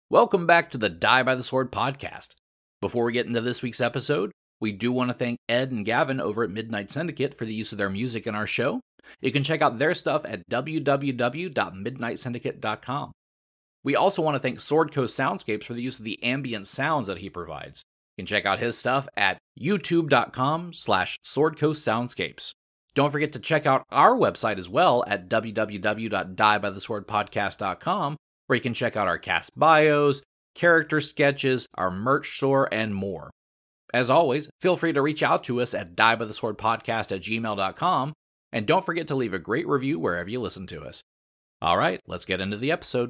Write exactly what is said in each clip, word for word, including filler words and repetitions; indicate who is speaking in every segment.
Speaker 1: Welcome back to the Die by the Sword podcast. Before we get into this week's episode, we do want to thank Ed and Gavin over at Midnight Syndicate for the use of their music in our show. You can check out their stuff at w w w dot midnight syndicate dot com. We also want to thank Sword Coast Soundscapes for the use of the ambient sounds that he provides. You can check out his stuff at youtube dot com slash sword coast soundscapes. Don't forget to check out our website as well at w w w dot die by the sword podcast dot com, where you can check out our cast bios, character sketches, our merch store, and more. As always, feel free to reach out to us at die by the sword podcast at gmail dot com, and don't forget to leave a great review wherever you listen to us. All right, let's get into the episode.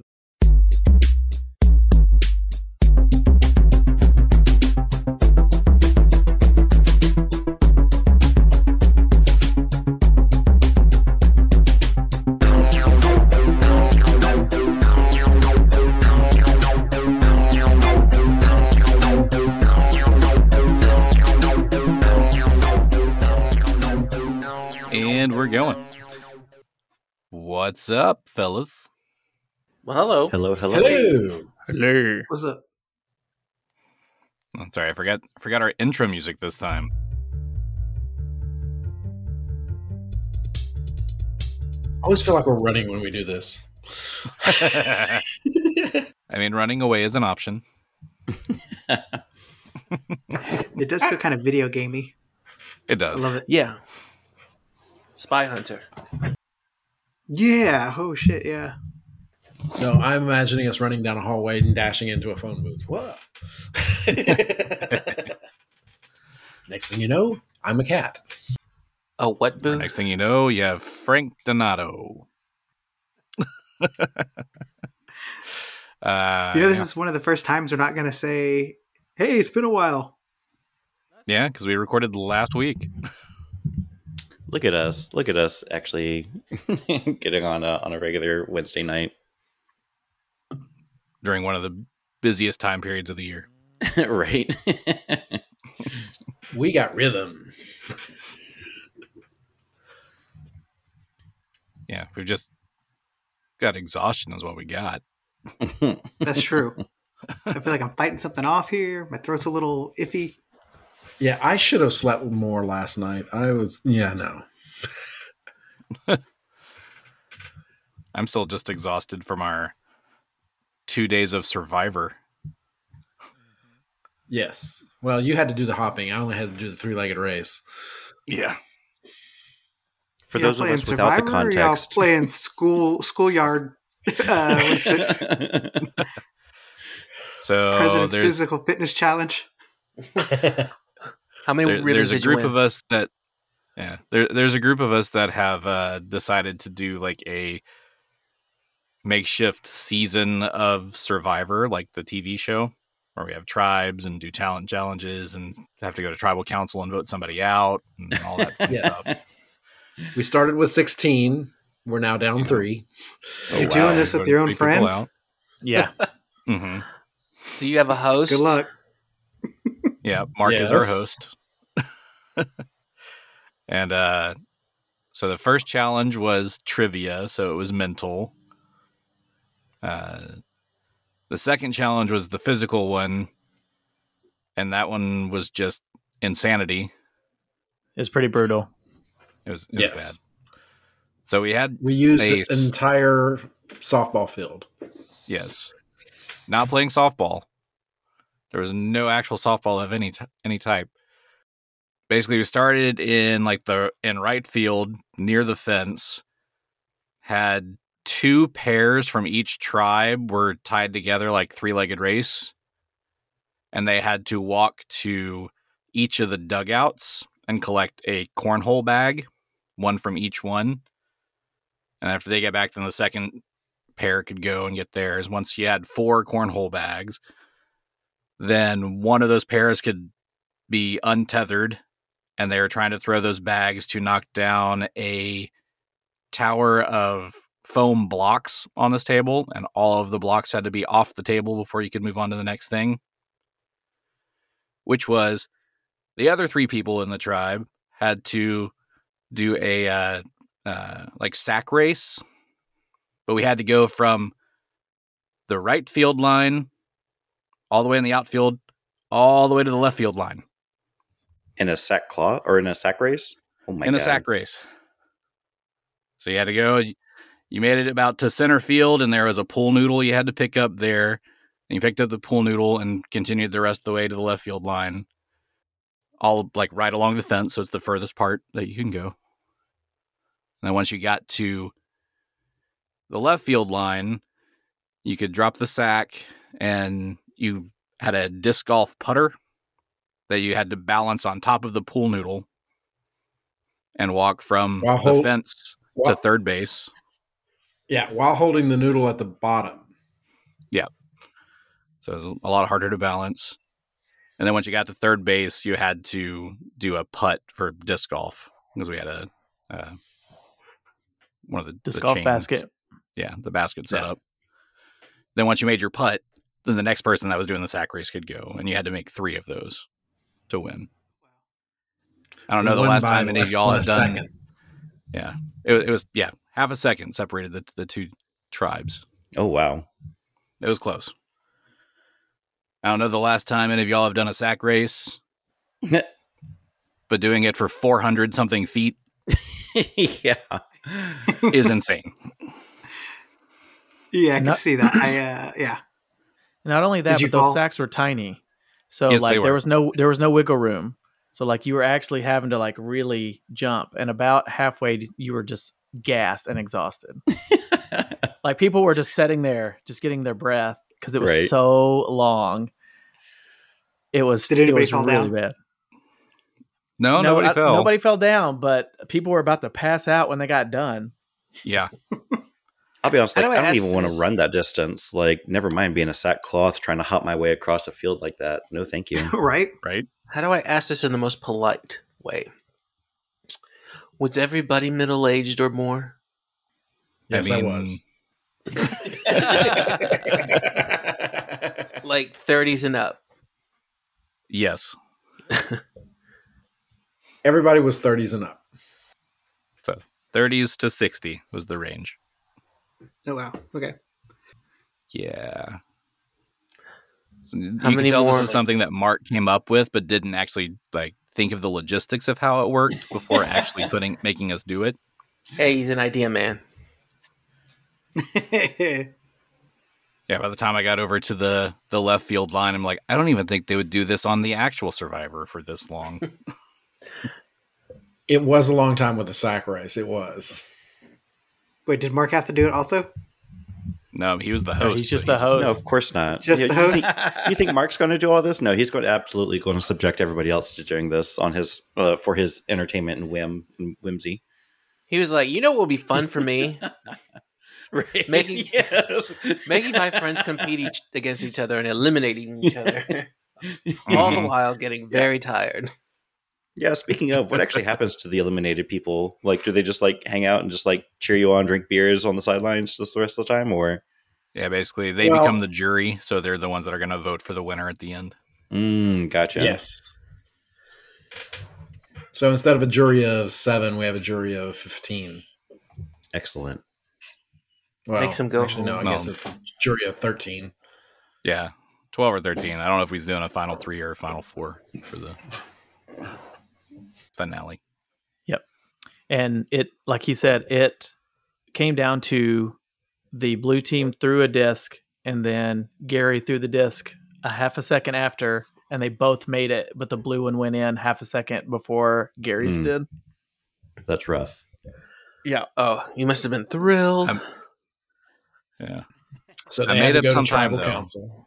Speaker 1: And we're going. What's up, fellas?
Speaker 2: Well, hello.
Speaker 3: Hello, hello.
Speaker 4: Hello.
Speaker 2: Hello.
Speaker 4: What's up?
Speaker 1: I'm sorry, I forgot I forgot our intro music this time.
Speaker 4: I always feel like we're running when we do this.
Speaker 1: I mean, running away is an option.
Speaker 2: It does feel kind of video gamey.
Speaker 1: It does.
Speaker 2: I love it.
Speaker 3: Yeah. Spy Hunter.
Speaker 2: Yeah. Oh shit. Yeah.
Speaker 4: No, I'm imagining us running down a hallway and dashing into a phone booth. What? Next thing you know, I'm a cat.
Speaker 3: A what
Speaker 1: Or
Speaker 3: booth?
Speaker 1: next thing you know, you have Frank Donato. uh,
Speaker 2: You know, this
Speaker 1: yeah.
Speaker 2: is one of the first times we're not going to say, "Hey, it's been a while."
Speaker 1: Yeah, because we recorded last week.
Speaker 3: Look at us. Look at us actually getting on a, on a regular Wednesday night.
Speaker 1: During one of the busiest time periods of the year.
Speaker 3: Right?
Speaker 4: We got rhythm.
Speaker 1: Yeah, we've just got exhaustion is what we got.
Speaker 2: That's true. I feel like I'm fighting something off here. My throat's a little iffy.
Speaker 4: Yeah, I should have slept more last night. I was, yeah, no.
Speaker 1: I'm still just exhausted from our two days of Survivor.
Speaker 4: Yes. Well, you had to do the hopping. I only had to do the three-legged race.
Speaker 1: Yeah.
Speaker 3: For
Speaker 2: Y'all
Speaker 3: those of
Speaker 2: playing
Speaker 3: us without the
Speaker 2: Survivor, or y'all
Speaker 3: context.
Speaker 2: playing school schoolyard. Uh, what's it?
Speaker 1: So
Speaker 2: President's
Speaker 1: there's
Speaker 2: Physical Fitness Challenge.
Speaker 5: How many
Speaker 1: there,
Speaker 5: rivers
Speaker 1: there's a
Speaker 5: did you
Speaker 1: group
Speaker 5: win?
Speaker 1: of us that yeah there, there's a group of us that have uh, decided to do like a makeshift season of Survivor, like the T V show, where we have tribes and do talent challenges and have to go to tribal council and vote somebody out and all that fun
Speaker 4: Yeah.
Speaker 1: stuff.
Speaker 4: We started with sixteen. We're now down three.
Speaker 1: Oh,
Speaker 2: You're doing this with
Speaker 1: Voted
Speaker 2: your own
Speaker 1: three people
Speaker 2: friends?
Speaker 1: out.
Speaker 5: Yeah.
Speaker 1: Mhm.
Speaker 5: Do you have a host?
Speaker 2: Good luck.
Speaker 1: Yeah, Mark is our
Speaker 4: Yes.
Speaker 1: host. And uh, so the first challenge was trivia, so it was mental. Uh, the second challenge was the physical one, and that one was just insanity.
Speaker 5: It's pretty brutal.
Speaker 1: It was, it was
Speaker 4: Yes.
Speaker 1: bad. So we had,
Speaker 4: We used
Speaker 1: Ace.
Speaker 4: an entire softball field.
Speaker 1: yes, not playing softball. There was no actual softball of any t- any type. Basically, we started in like the in right field near the fence. Had two pairs from each tribe were tied together like three-legged race, and they had to walk to each of the dugouts and collect a cornhole bag, one from each one. And after they get back, then the second pair could go and get theirs. Once you had four cornhole bags, then one of those pairs could be untethered, and they were trying to throw those bags to knock down a tower of foam blocks on this table, and all of the blocks had to be off the table before you could move on to the next thing, which was the other three people in the tribe had to do a uh, uh, like sack race, but we had to go from the right field line all the way in the outfield, all the way to the left field line.
Speaker 3: In a sack cloth or in a sack race? Oh my
Speaker 1: in
Speaker 3: god.
Speaker 1: a sack race. So you had to go, you made it about to center field, and there was a pool noodle you had to pick up there. And you picked up the pool noodle and continued the rest of the way to the left field line. All like right along the fence, so it's the furthest part that you can go. And then once you got to the left field line, you could drop the sack, and you had a disc golf putter that you had to balance on top of the pool noodle and walk from
Speaker 4: While
Speaker 1: the
Speaker 4: hold-
Speaker 1: fence
Speaker 4: while-
Speaker 1: to third base.
Speaker 4: Yeah, while holding the noodle at the bottom.
Speaker 1: So it was a lot harder to balance. And then once you got to third base, you had to do a putt for disc golf because we had a uh, one of the
Speaker 5: Disc
Speaker 1: the
Speaker 5: golf
Speaker 1: chains.
Speaker 5: basket.
Speaker 1: Yeah, the basket set
Speaker 4: Yeah.
Speaker 1: up. Then once you made your putt, then the next person that was doing the sack race could go, and you had to make three of those to win. I don't know
Speaker 4: We
Speaker 1: the
Speaker 4: won
Speaker 1: last
Speaker 4: by
Speaker 1: time any of
Speaker 4: less
Speaker 1: y'all
Speaker 4: than
Speaker 1: have
Speaker 4: a
Speaker 1: done.
Speaker 4: second.
Speaker 1: Yeah, it, it was yeah half a second separated the the two tribes.
Speaker 3: Oh wow.
Speaker 1: It was close. I don't know the last time any of y'all have done a sack race, but doing it for four hundred something feet
Speaker 3: Yeah.
Speaker 1: is insane.
Speaker 2: Yeah, I can
Speaker 5: Not-
Speaker 2: see that. I uh, yeah.
Speaker 5: Not only that,
Speaker 2: Did you
Speaker 5: but those
Speaker 2: fall?
Speaker 5: sacks were tiny. So
Speaker 1: Yes, they
Speaker 5: like there
Speaker 1: were.
Speaker 5: was no there was no wiggle room. So like you were actually having to like really jump, and about halfway you were just gassed and exhausted. Like people were just sitting there, just getting their breath because it was
Speaker 3: Right.
Speaker 5: so long. It was.
Speaker 2: Did anybody
Speaker 5: it was
Speaker 2: fall
Speaker 5: really
Speaker 2: down?
Speaker 5: bad.
Speaker 1: No,
Speaker 5: No,
Speaker 1: nobody
Speaker 5: I-
Speaker 1: fell.
Speaker 5: Nobody fell down, but people were about to pass out when they got done.
Speaker 1: Yeah,
Speaker 3: I'll be honest,
Speaker 6: How
Speaker 3: like,
Speaker 6: do I
Speaker 3: I don't
Speaker 6: ask
Speaker 3: even want to
Speaker 6: this?
Speaker 3: run that distance. Like, never mind being a sackcloth trying to hop my way across a field like that. No, thank you.
Speaker 2: Right?
Speaker 1: right.
Speaker 6: How do I ask this in the most polite way? Was everybody middle aged or more?
Speaker 4: Yes,
Speaker 1: I
Speaker 4: I,
Speaker 1: mean,
Speaker 4: was.
Speaker 6: Like thirties and up.
Speaker 1: Yes.
Speaker 4: Everybody was thirties and up.
Speaker 1: So thirties to sixty was the range.
Speaker 2: Oh wow. Okay.
Speaker 1: Yeah. So you
Speaker 6: How
Speaker 1: can
Speaker 6: many
Speaker 1: tell this
Speaker 6: more,
Speaker 1: is
Speaker 6: like-
Speaker 1: something that Mark came up with, but didn't actually like think of the logistics of how it worked before actually putting making us do it.
Speaker 6: Hey, he's an idea man.
Speaker 1: Yeah, by the time I got over to the the left field line, I'm like, I don't even think they would do this on the actual Survivor for this long.
Speaker 4: It was a long time with the sack race. It was.
Speaker 2: Wait, did Mark have to do it also?
Speaker 1: No, he was the
Speaker 5: No,
Speaker 1: host.
Speaker 5: he's just
Speaker 1: so he
Speaker 5: the host.
Speaker 3: No, of course not.
Speaker 2: Just
Speaker 3: you,
Speaker 2: the
Speaker 3: you
Speaker 2: host?
Speaker 3: think, you think Mark's going to do all this? No, he's going to absolutely going to subject everybody else to doing this on his uh, for his entertainment and whim and whimsy.
Speaker 6: He was like, you know what would be fun for me?
Speaker 3: Right?
Speaker 6: Making-
Speaker 3: yes.
Speaker 6: Making my friends compete each, against each other and eliminating each other. All the while getting very tired.
Speaker 3: Yeah. Speaking of, what actually happens to the eliminated people? Like, do they just like hang out and just like cheer you on, drink beers on the sidelines just the rest of the time, or?
Speaker 1: Yeah, basically they
Speaker 4: Well-
Speaker 1: become the jury, so they're the ones that are going to vote for the winner at the end.
Speaker 3: Mm, gotcha.
Speaker 4: Yes. So instead of a jury of seven, we have a jury of fifteen.
Speaker 3: Excellent.
Speaker 4: Well,
Speaker 6: Makes 'em go
Speaker 4: Actually, no, I
Speaker 1: home.
Speaker 4: guess
Speaker 1: No.
Speaker 4: it's a jury of thirteen.
Speaker 1: Yeah, twelve or thirteen. I don't know if he's doing a final three or a final four for the finale.
Speaker 5: And it, like he said, it came down to the blue team threw a disc, and then Gary threw the disc a half a second after, and they both made it, but the blue one went in half a second before Gary's
Speaker 3: Hmm.
Speaker 5: did.
Speaker 3: That's rough.
Speaker 5: Yeah.
Speaker 6: Oh, you must have been thrilled.
Speaker 1: I'm- Yeah.
Speaker 4: So
Speaker 1: I
Speaker 4: they
Speaker 1: made
Speaker 4: had to
Speaker 1: up
Speaker 4: go
Speaker 1: some
Speaker 4: to
Speaker 1: time,
Speaker 4: tribal
Speaker 1: though.
Speaker 4: council.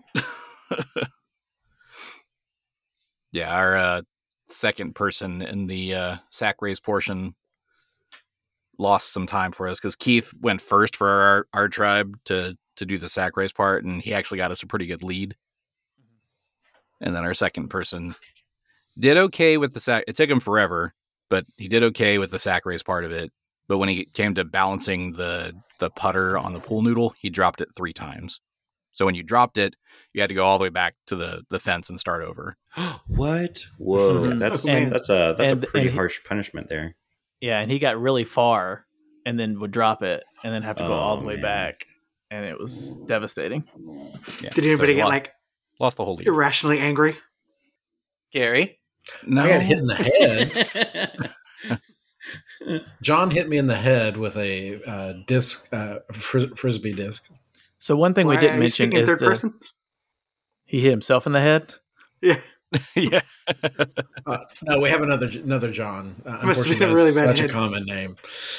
Speaker 1: Yeah, our uh, second person in the uh, sack race portion lost some time for us because Keith went first for our, our tribe to, to do the sack race part, and he actually got us a pretty good lead. And then our second person did okay with the sack. It took him forever, but he did okay with the sack race part of it. But when he came to balancing the, the putter on the pool noodle, he dropped it three times. So when you dropped it, you had to go all the way back to the, the fence and start over.
Speaker 3: What? Whoa,
Speaker 5: Mhm.
Speaker 3: that's
Speaker 2: And-
Speaker 3: that's a that's
Speaker 5: and-
Speaker 3: a pretty
Speaker 5: and he-
Speaker 3: harsh punishment there.
Speaker 5: Yeah, and he got really far and then would drop it and then have to go all
Speaker 3: Oh,
Speaker 5: the way
Speaker 3: man.
Speaker 5: back. And it was devastating.
Speaker 1: Yeah.
Speaker 2: Did
Speaker 1: So
Speaker 2: anybody
Speaker 1: he
Speaker 2: get
Speaker 1: lost-
Speaker 2: like
Speaker 1: Lost the whole league.
Speaker 2: Irrationally angry.
Speaker 6: Gary.
Speaker 1: No,
Speaker 4: I got hit in the head. John hit me in the head with a uh, disc, uh, fris- frisbee disc.
Speaker 5: So one thing
Speaker 2: Why
Speaker 5: we didn't
Speaker 2: are you
Speaker 5: mention
Speaker 2: speaking in
Speaker 5: is
Speaker 2: third
Speaker 5: the,
Speaker 2: person?
Speaker 5: he hit himself in the head.
Speaker 2: Yeah.
Speaker 1: yeah.
Speaker 4: Uh, no, we have another another John. Uh,
Speaker 2: Must have
Speaker 4: unfortunately,
Speaker 2: been a
Speaker 4: that's
Speaker 2: really bad
Speaker 4: such
Speaker 2: hit.
Speaker 4: a common name.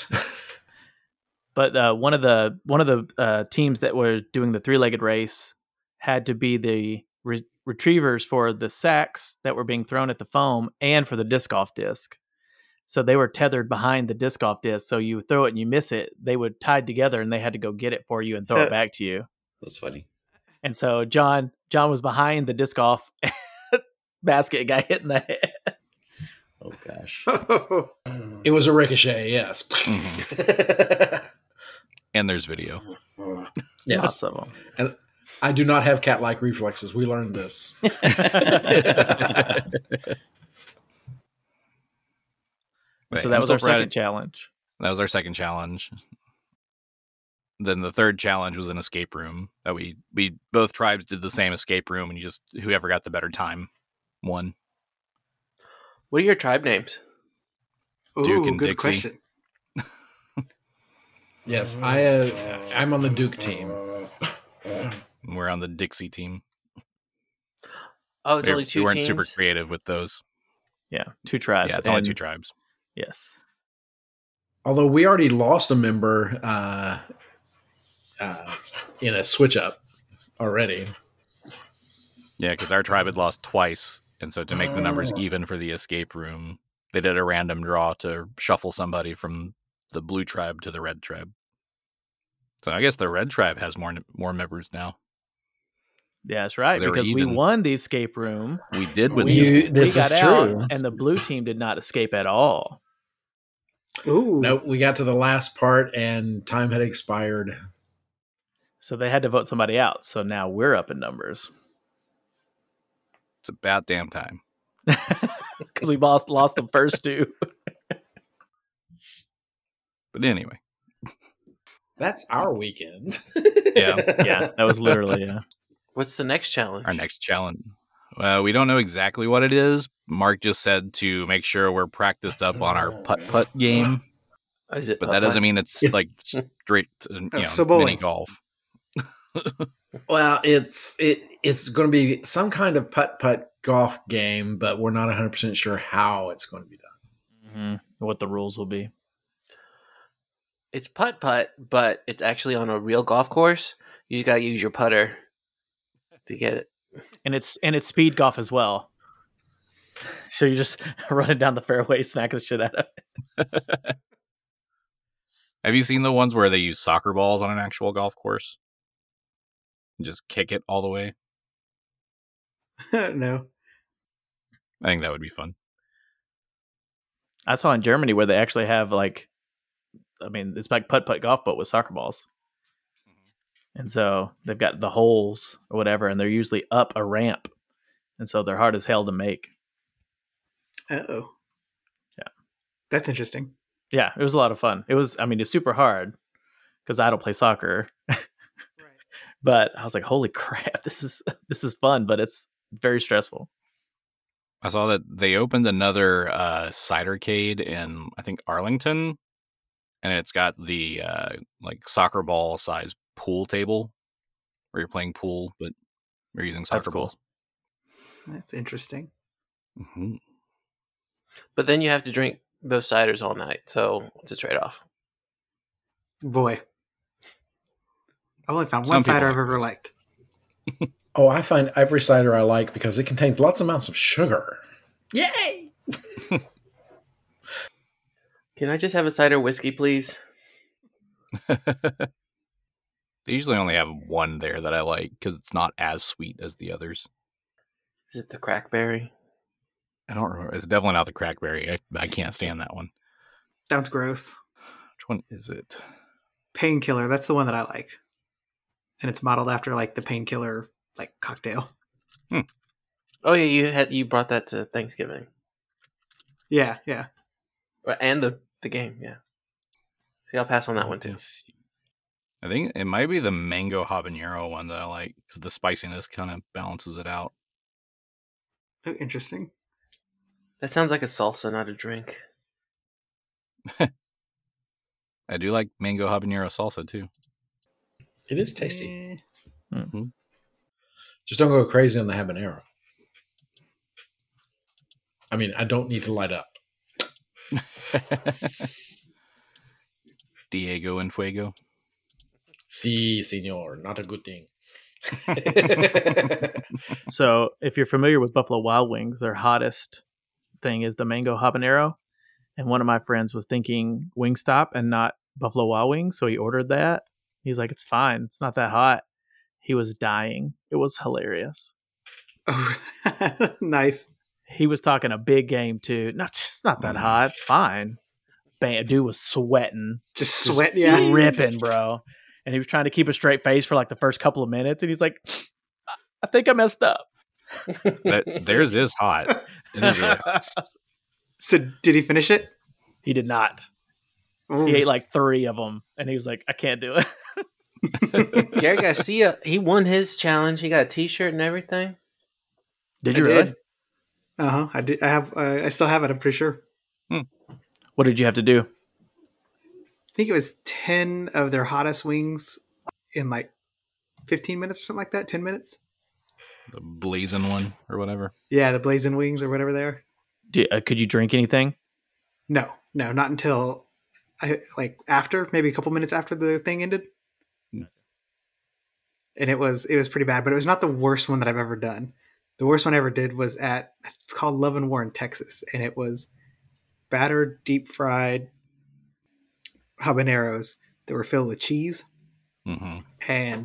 Speaker 5: But uh, one of the one of the uh, teams that were doing the three-legged race had to be the re- retrievers for the sacks that were being thrown at the foam and for the disc golf disc. So they were tethered behind the disc golf disc. So you throw it and you miss it, they would tied together and they had to go get it for you and throw it back to you.
Speaker 3: That's funny.
Speaker 5: And so John John was behind the disc golf basket and got hit in the head.
Speaker 3: Oh gosh.
Speaker 4: It was a ricochet, yes.
Speaker 1: Mhm. And there's video.
Speaker 4: Yes.
Speaker 5: Lots of them.
Speaker 4: And I do not have cat-like reflexes. We learned this.
Speaker 1: Right,
Speaker 5: So that
Speaker 1: I'm
Speaker 5: was
Speaker 1: still
Speaker 5: our second
Speaker 1: proud-
Speaker 5: challenge.
Speaker 1: That was our second challenge. Then the third challenge was an escape room that we we both tribes did the same escape room, and you just whoever got the better time won.
Speaker 6: What are your tribe names?
Speaker 1: Duke
Speaker 2: Ooh,
Speaker 1: and
Speaker 2: good
Speaker 1: Dixie.
Speaker 2: question.
Speaker 4: Yes, I, uh, I'm on the Duke team.
Speaker 1: We're on the Dixie team.
Speaker 6: Oh, it's
Speaker 1: We,
Speaker 6: only
Speaker 1: we
Speaker 6: two
Speaker 1: weren't
Speaker 6: teams.
Speaker 1: super creative with those.
Speaker 5: Yeah, two tribes.
Speaker 1: Yeah, it's only
Speaker 5: and-
Speaker 1: two tribes.
Speaker 5: Yes.
Speaker 4: Although we already lost a member uh, uh, in a switch up already.
Speaker 1: Yeah, because our tribe had lost twice, and so to make the numbers even for the escape room, they did a random draw to shuffle somebody from the blue tribe to the red tribe. So I guess the red tribe has more more members now.
Speaker 5: Yeah, that's right.
Speaker 1: They were
Speaker 5: Because we
Speaker 1: even.
Speaker 5: won the escape room.
Speaker 1: We did win
Speaker 4: We-
Speaker 1: the escape.
Speaker 4: this
Speaker 5: we got
Speaker 4: is
Speaker 5: out,
Speaker 4: true.
Speaker 5: and the blue team did not escape at all.
Speaker 2: Ooh.
Speaker 4: Nope, we got to the last part and time had expired.
Speaker 5: So they had to vote somebody out. So now we're up in numbers.
Speaker 1: It's about damn time.
Speaker 5: Because we lost, lost the first two.
Speaker 1: But anyway,
Speaker 4: That's our weekend.
Speaker 1: yeah,
Speaker 5: Yeah, that was literally, yeah.
Speaker 6: What's the next challenge?
Speaker 1: our next challenge. Well, we don't know exactly what it is. Mark just said to make sure we're practiced up on our putt putt game,
Speaker 6: Is it
Speaker 1: but that doesn't
Speaker 6: putt-putt?
Speaker 1: mean it's like straight, you know,
Speaker 2: so
Speaker 1: mini
Speaker 2: bowling.
Speaker 1: golf.
Speaker 4: Well, it's it it's going to be some kind of putt putt golf game, but we're not one hundred percent sure how it's going to be done.
Speaker 5: Mm-hmm. What the rules will be.
Speaker 6: It's putt putt, but it's actually on a real golf course. You just gotta use your putter to get it.
Speaker 5: And it's and it's speed golf as well. So you're just running down the fairway, smacking the shit out of it.
Speaker 1: Have you seen the ones where they use soccer balls on an actual golf course? And just kick it all the way?
Speaker 2: No.
Speaker 1: I think that would be fun.
Speaker 5: I saw in Germany where they actually have like, I mean, it's like putt putt golf, but with soccer balls. And so they've got the holes or whatever, and they're usually up a ramp. And so they're hard as hell to make.
Speaker 2: Uh-oh.
Speaker 5: Yeah.
Speaker 2: That's interesting.
Speaker 5: Yeah, it was a lot of fun. It was, I mean, it's super hard because I don't play soccer. But I was like, holy crap, this is this is fun, but it's very stressful.
Speaker 1: I saw that they opened another uh, cidercade in, I think, Arlington, and it's got the uh, like soccer ball size pool table where you're playing pool, but you're using soccer
Speaker 5: That's cool.
Speaker 1: balls.
Speaker 2: That's interesting.
Speaker 1: Mm-hmm.
Speaker 6: But then you have to drink those ciders all night, so it's a trade off.
Speaker 2: Boy. I've only found
Speaker 1: Some
Speaker 2: one
Speaker 1: people
Speaker 2: cider
Speaker 1: like
Speaker 2: I've ever
Speaker 1: those.
Speaker 2: liked.
Speaker 4: Oh, I find every cider I like because it contains lots of amounts of sugar. Yay!
Speaker 6: Can I just have a cider whiskey, please?
Speaker 1: They usually only have one there that I like because it's not as sweet as the others.
Speaker 6: Is it the crackberry?
Speaker 1: I don't remember. It's definitely not the crackberry. I, I can't stand that one.
Speaker 2: Sounds gross.
Speaker 1: Which one is it?
Speaker 2: Painkiller. That's the one that I like. And it's modeled after like the painkiller like cocktail.
Speaker 6: Oh yeah, you had you brought that to Thanksgiving
Speaker 2: Yeah, yeah.
Speaker 6: and the the game. Yeah. See, I'll pass on that one too.
Speaker 1: I think it might be the mango habanero one that I like because the spiciness kind of balances it out.
Speaker 2: Oh, interesting.
Speaker 6: That sounds like a salsa, not a drink.
Speaker 1: I do like mango habanero salsa too.
Speaker 4: It is tasty.
Speaker 2: Eh,
Speaker 1: Mm-hmm.
Speaker 4: Just don't go crazy on the habanero. I mean, I don't need to light up.
Speaker 1: Diego and Fuego.
Speaker 4: Si, senor. Not a good thing.
Speaker 5: So, if you're familiar with Buffalo Wild Wings, their hottest thing is the mango habanero. And one of my friends was thinking Wingstop and not Buffalo Wild Wings, so he ordered that. He's like, "It's fine. It's not that hot." He was dying. It was hilarious.
Speaker 2: Oh, nice.
Speaker 5: He was talking a big game too. No, it's not that
Speaker 1: Mm.
Speaker 5: hot. It's fine. Bam, dude was sweating,
Speaker 2: Just sweat, yeah.
Speaker 5: dripping, bro. And he was trying to keep a straight face for like the first couple of minutes, and he's like, "I think I messed up."
Speaker 1: That, theirs is hot. It is really hot.
Speaker 2: So did he finish it?
Speaker 5: He did not.
Speaker 2: Ooh.
Speaker 5: He ate like three of them, and he was like, "I can't do it."
Speaker 6: Gary Garcia, he won his challenge. He got a T-shirt and everything.
Speaker 5: Did
Speaker 2: I
Speaker 5: you really?
Speaker 2: did. Uh huh. I did. I have. Uh, I still have it. I'm pretty sure.
Speaker 5: What did you have to do?
Speaker 2: I think it was ten of their hottest wings in like fifteen minutes or something like that. Ten minutes.
Speaker 1: The blazing one or whatever.
Speaker 2: Yeah, the blazing wings or whatever they are.
Speaker 5: Do, uh, could you drink anything?
Speaker 2: No, no, not until I like after maybe a couple minutes after the thing ended.
Speaker 1: No.
Speaker 2: And it was it was pretty bad, but it was not the worst one that I've ever done. The worst one I ever did was at it's called Love and War in Texas, and it was battered deep fried habaneros that were filled with cheese.
Speaker 1: Mm-hmm.
Speaker 2: And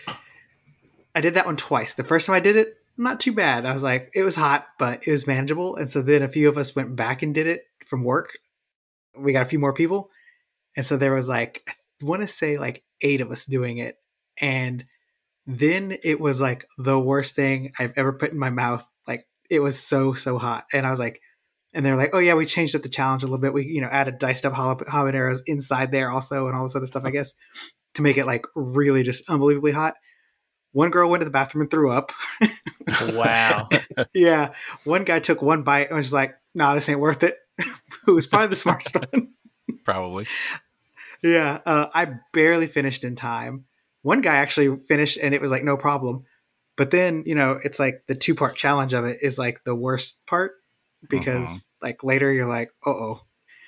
Speaker 2: I did that one twice. The first time I did it, not too bad. I was like, it was hot, but it was manageable. And so then a few of us went back and did it from work. We got a few more people. And so there was like, I want to say like eight of us doing it. And then it was like the worst thing I've ever put in my mouth. Like it was so, so hot. And I was like, and they're like, oh yeah, we changed up the challenge a little bit. We, you know, added diced up habaneros inside there also and all this other stuff, I guess, to make it like really just unbelievably hot. One girl went to the bathroom and threw up.
Speaker 5: Wow.
Speaker 2: Yeah. One guy took one bite and was just like, nah, this ain't worth it. Who was probably the smartest one.
Speaker 1: Probably.
Speaker 2: Yeah. Uh, I barely finished in time. One guy actually finished and it was like no problem. But then, you know, it's like the two part challenge of it is like the worst part because
Speaker 1: Mhm.
Speaker 2: like later you're like, uh oh.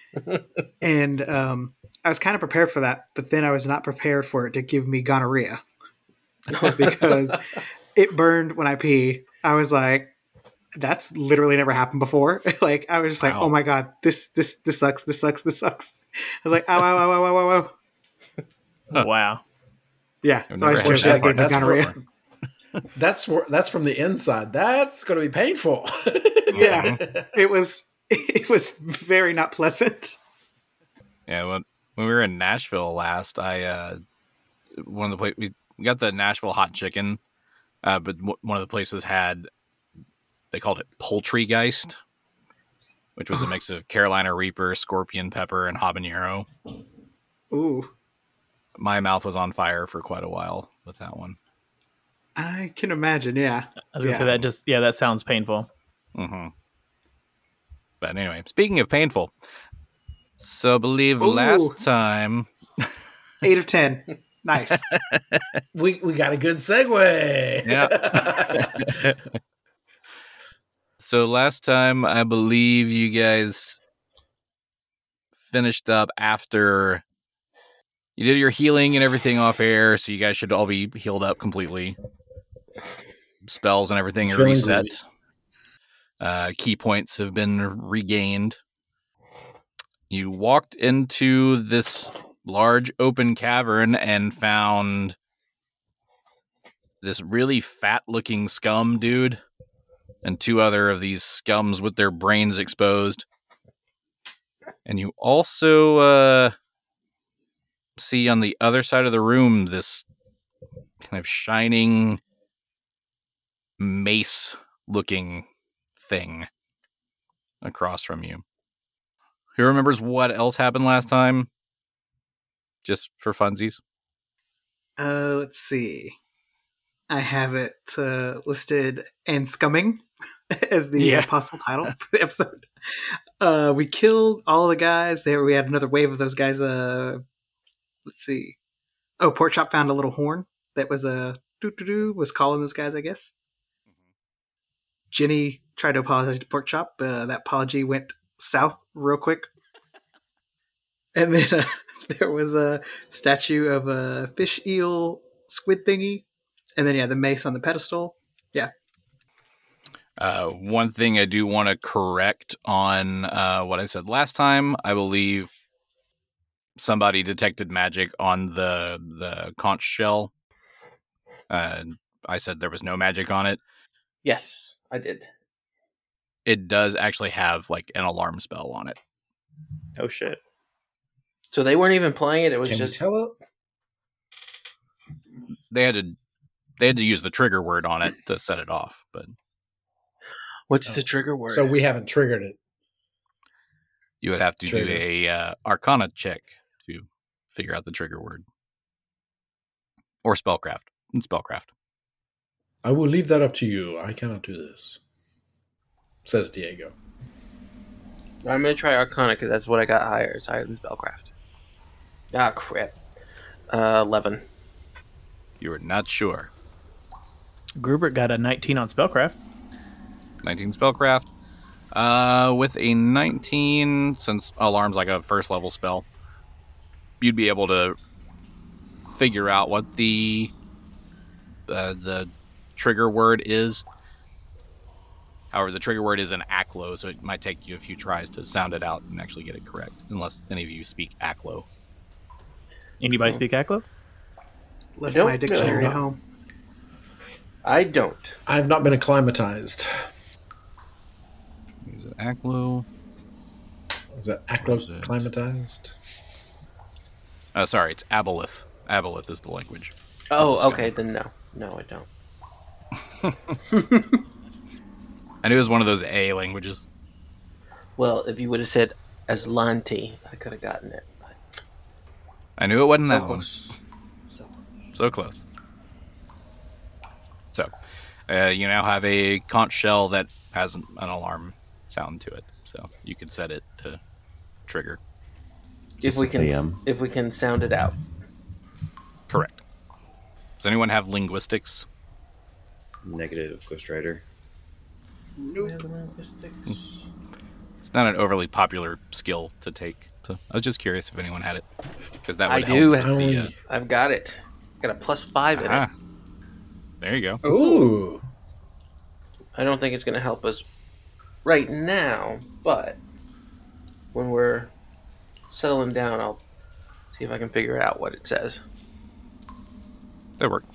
Speaker 2: And um, I was kind of prepared for that, but then I was not prepared for it to give me gonorrhea because it burned when I pee. I was like, that's literally never happened before. Like I was just like,
Speaker 1: Wow.
Speaker 2: oh my God, this, this, this sucks. This sucks. This sucks. I was like, ow, ow, ow, ow, ow, ow, ow.
Speaker 1: Huh.
Speaker 5: Wow.
Speaker 2: Yeah.
Speaker 1: I've
Speaker 2: So I
Speaker 1: never
Speaker 2: just
Speaker 1: had
Speaker 2: chose
Speaker 1: that
Speaker 2: that gave me
Speaker 4: That's
Speaker 2: gonorrhea.
Speaker 4: for- That's where, that's from the inside. That's going to be painful.
Speaker 2: Yeah. It was, it was very not pleasant.
Speaker 1: Yeah, when, when we were in Nashville last, I uh, one of the places we got the Nashville hot chicken, uh, but w- one of the places had they called it Poultrygeist, which was a mix of Carolina Reaper, scorpion pepper, and habanero.
Speaker 2: Ooh,
Speaker 1: My mouth was on fire for quite a while with that one.
Speaker 2: I can imagine. Yeah.
Speaker 5: I was gonna
Speaker 2: Yeah.
Speaker 5: say that just yeah, that sounds painful.
Speaker 1: Mm-hmm. But anyway, speaking of painful, so I believe
Speaker 2: Ooh.
Speaker 1: last time.
Speaker 2: Eight of ten. Nice.
Speaker 4: we we got a good segue.
Speaker 1: Yeah. So last time, I believe you guys finished up after you did your healing and everything off air, so you guys should all be healed up completely. Spells and everything are
Speaker 4: Feeling
Speaker 1: reset.
Speaker 4: great.
Speaker 1: Uh, key points have been regained. You walked into this large open cavern and found this really fat-looking scum dude and two other of these scums with their brains exposed. And you also uh, see on the other side of the room this kind of shining mace-looking thing across from you. Who remembers what else happened last time? Just for funsies.
Speaker 2: Uh, let's see. I have it uh, listed and scumming as the
Speaker 1: Yeah.
Speaker 2: uh, possible title for the episode. Uh, we killed all the guys. There, we had another wave of those guys. Uh, let's see. Oh, Pork Chop found a little horn that was a uh, doo doo doo was calling those guys, I guess. Jenny tried to apologize to Pork Chop, but uh, that apology went south real quick. And then uh, there was a statue of a fish eel squid thingy. And then, yeah, the mace on the pedestal. Yeah.
Speaker 1: Uh, one thing I do want to correct on uh, what I said last time. I believe somebody detected magic on the the conch shell. Uh, I said there was no magic on it.
Speaker 6: Yes, I did.
Speaker 1: It does actually have like an alarm spell on it.
Speaker 3: Oh shit!
Speaker 6: So they weren't even playing it. It was
Speaker 4: Can
Speaker 6: just
Speaker 4: we tell it?
Speaker 1: They had to they had to use the trigger word on it to set it off. But
Speaker 6: what's
Speaker 4: Oh.
Speaker 6: the trigger word?
Speaker 4: So we haven't triggered it.
Speaker 1: you would have to
Speaker 4: Trigger.
Speaker 1: do a uh, Arcana check to figure out the trigger word, or spellcraft. Spellcraft.
Speaker 4: I will leave that up to you. I cannot do this, says Diego.
Speaker 6: I'm gonna try Arcana because that's what I got higher. It's higher than Spellcraft. Ah, crap. Uh, Eleven.
Speaker 1: You were not sure.
Speaker 5: Grubert got a nineteen on spellcraft.
Speaker 1: nineteen spellcraft. Uh, with a nineteen, since alarm's like a first level spell, you'd be able to figure out what the uh, the trigger word is. However, the trigger word is an Aklo, so it might take you a few tries to sound it out and actually get it correct, unless any of you speak Aklo.
Speaker 5: Anybody speak Aklo?
Speaker 2: Left
Speaker 6: Nope.
Speaker 2: my dictionary
Speaker 4: No.
Speaker 2: at home.
Speaker 6: I don't.
Speaker 4: I have not been acclimatized.
Speaker 1: Is it Aklo?
Speaker 4: Is that
Speaker 1: What is it?
Speaker 4: acclimatized?
Speaker 1: Uh, sorry, it's Aboleth. Aboleth is the language.
Speaker 6: Oh,
Speaker 1: Scum.
Speaker 6: okay, then no. No, I don't.
Speaker 1: I knew it was one of those A languages.
Speaker 6: Well, if you would have said Aslanti, I could have gotten it. But
Speaker 1: I knew it wasn't
Speaker 6: so
Speaker 1: that one.
Speaker 6: close. So
Speaker 1: So close. So, uh, you now have a conch shell that has an, an alarm sound to it. So you can set it to trigger.
Speaker 6: if we
Speaker 3: six
Speaker 6: can,
Speaker 3: a.m.
Speaker 6: if we can sound it out.
Speaker 1: Correct. Does anyone have linguistics?
Speaker 3: Negative Ghost Rider.
Speaker 1: It's not an overly popular skill to take. So I was just curious if anyone had it, because that
Speaker 6: I
Speaker 1: would
Speaker 6: do.
Speaker 1: help.
Speaker 4: I
Speaker 1: with the, uh,
Speaker 4: only-
Speaker 6: I've got it. Got a plus five in
Speaker 1: ah,
Speaker 6: it.
Speaker 1: there you go.
Speaker 4: Ooh.
Speaker 6: I don't think it's going to help us right now, but when we're settling down, I'll see if I can figure out what it says.
Speaker 1: That works.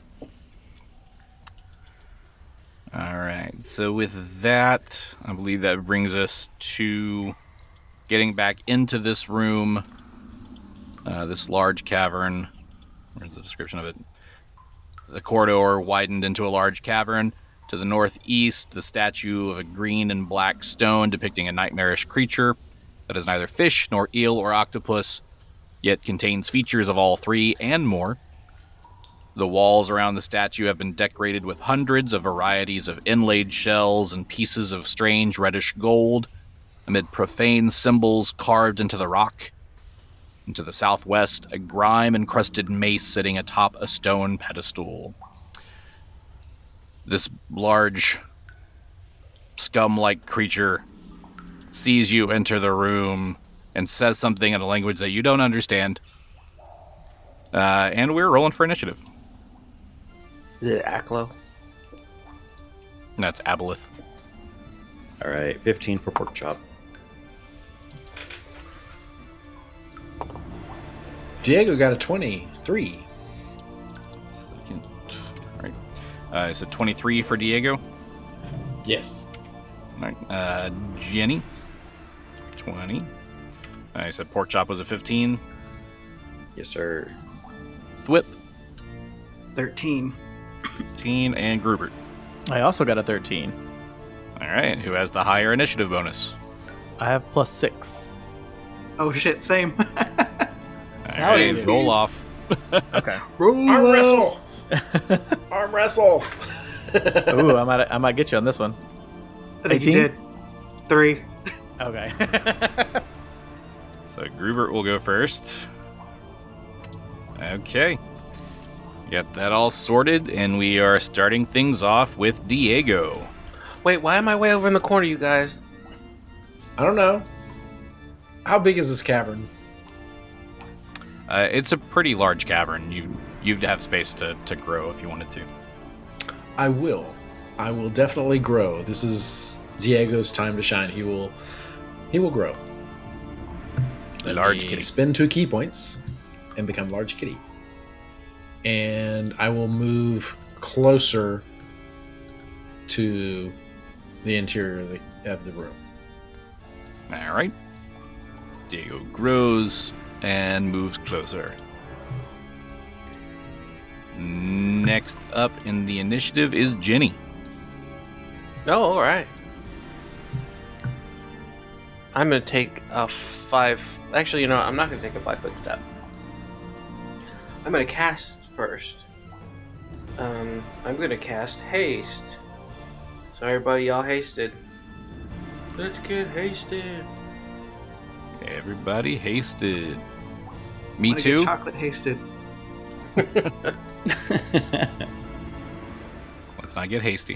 Speaker 1: All right. So with that, I believe that brings us to getting back into this room, uh, this large cavern. Where's the description of it? The corridor widened into a large cavern. To the northeast, the statue of a green and black stone depicting a nightmarish creature that is neither fish nor eel or octopus, yet contains features of all three and more. The walls around the statue have been decorated with hundreds of varieties of inlaid shells and pieces of strange reddish gold, amid profane symbols carved into the rock. And to the southwest, a grime-encrusted mace sitting atop a stone pedestal. This large, scum-like creature sees you enter the room and says something in a language that you don't understand. Uh, and we're rolling for initiative.
Speaker 6: Is it Aklo?
Speaker 1: And that's Aboleth.
Speaker 3: All right, fifteen for Pork Chop.
Speaker 4: Diego got a twenty-three.
Speaker 1: Second. All right. Uh, is it twenty-three for Diego?
Speaker 4: Yes.
Speaker 1: All right. Uh, Jenny. twenty. I said Pork Chop was a fifteen.
Speaker 3: Yes, sir.
Speaker 1: Thwip,
Speaker 2: thirteen.
Speaker 1: fifteen. And Grubert.
Speaker 5: I also got a thirteen.
Speaker 1: All right. Who has the higher initiative bonus?
Speaker 5: I have plus six.
Speaker 2: Oh shit, same.
Speaker 1: All right.
Speaker 2: Nice.
Speaker 1: Roll off.
Speaker 5: Okay.
Speaker 2: Roll
Speaker 4: Arm
Speaker 2: up.
Speaker 4: wrestle. Arm wrestle.
Speaker 5: Ooh, I might I might get you on this one.
Speaker 2: I think you
Speaker 5: eighteen?
Speaker 2: did. Three.
Speaker 5: Okay.
Speaker 1: So Grubert will go first. Okay. Got that all sorted, and we are starting things off with Diego.
Speaker 6: Wait, why am I way over in the corner, you guys?
Speaker 4: I don't know. How big is this cavern?
Speaker 1: Uh, it's a pretty large cavern. You you'd have space to, to grow if you wanted to.
Speaker 4: I will. I will definitely grow. This is Diego's time to shine. He will. He will grow. Let
Speaker 1: Large
Speaker 4: me
Speaker 1: kitty.
Speaker 4: Spend two key points and become large kitty. And I will move closer to the interior of the, of the room.
Speaker 1: All right. Diego grows and moves closer. Next up in the initiative is Jenny.
Speaker 6: Oh, all right. I'm gonna take a five. Actually, you know, what? I'm not gonna take a five foot step. I'm gonna cast first. Um, I'm gonna cast haste. So everybody, y'all hasted. Let's get hasted.
Speaker 1: Everybody hasted. Me
Speaker 2: Wanna get
Speaker 1: too.
Speaker 2: chocolate hasted.
Speaker 1: Let's not get hasty.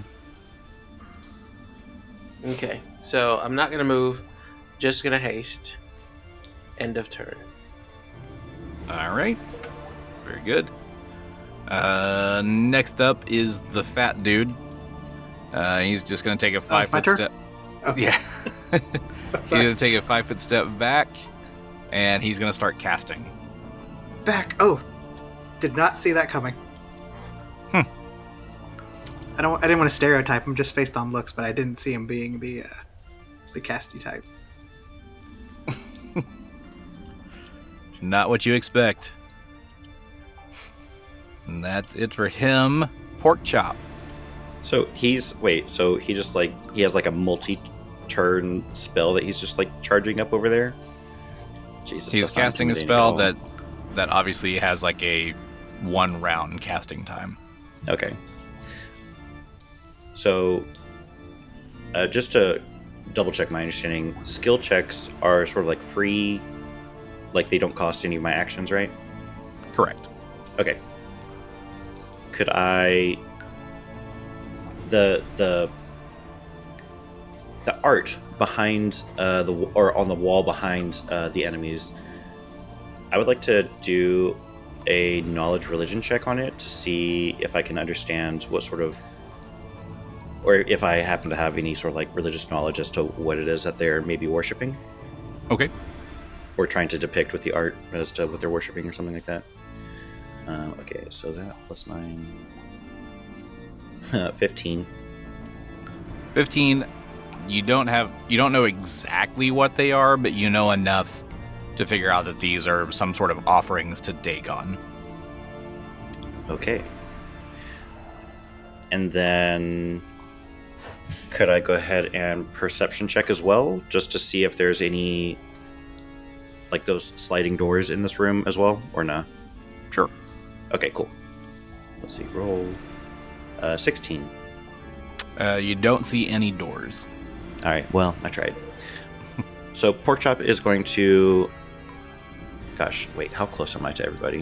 Speaker 6: Okay, so I'm not gonna move. Just gonna haste. End of turn.
Speaker 1: All right. Very good. Uh, next up is the fat dude. Uh, he's just going to take a five
Speaker 2: my
Speaker 1: foot
Speaker 2: turn?
Speaker 1: step.
Speaker 2: Okay.
Speaker 1: Yeah. He's
Speaker 2: Sorry.
Speaker 1: going to take a five foot step back, and he's going to start casting.
Speaker 2: Back. Oh, did not see that coming.
Speaker 1: Hmm.
Speaker 2: I don't. I didn't want to stereotype him just based on looks, but I didn't see him being the uh, the casty type.
Speaker 1: It's not what you expect. And that's it for him. Pork chop.
Speaker 3: So he's wait. So he just like he has like a multi-turn spell that he's just like charging up over there. Jesus,
Speaker 1: He's
Speaker 3: that's not
Speaker 1: casting a
Speaker 3: intimidating
Speaker 1: spell
Speaker 3: at
Speaker 1: that that obviously has like a one round casting time.
Speaker 3: all. Okay. So, uh, just to double check my understanding, skill checks are sort of like free, like they don't cost any of my actions, right?
Speaker 1: Correct.
Speaker 3: Okay. Could I the the the art behind uh, the or on the wall behind uh, the enemies? I would like to do a knowledge religion check on it to see if I can understand what sort of, or if I happen to have any sort of like religious knowledge as to what it is that they're maybe worshiping
Speaker 1: Okay.
Speaker 3: or trying to depict with the art as to what they're worshiping or something like that. Uh, okay, so that plus nine, fifteen.
Speaker 1: fifteen. You don't have you don't know exactly what they are, but you know enough to figure out that these are some sort of offerings to Dagon.
Speaker 3: Okay. And then could I go ahead and perception check as well, just to see if there's any, like those sliding doors in this room as well, or not?
Speaker 1: Sure.
Speaker 3: Okay, cool. Let's see, roll. Uh, sixteen.
Speaker 1: Uh, you don't see any doors.
Speaker 3: All right, well, I tried. So Porkchop is going to... Gosh, wait, how close am I to everybody?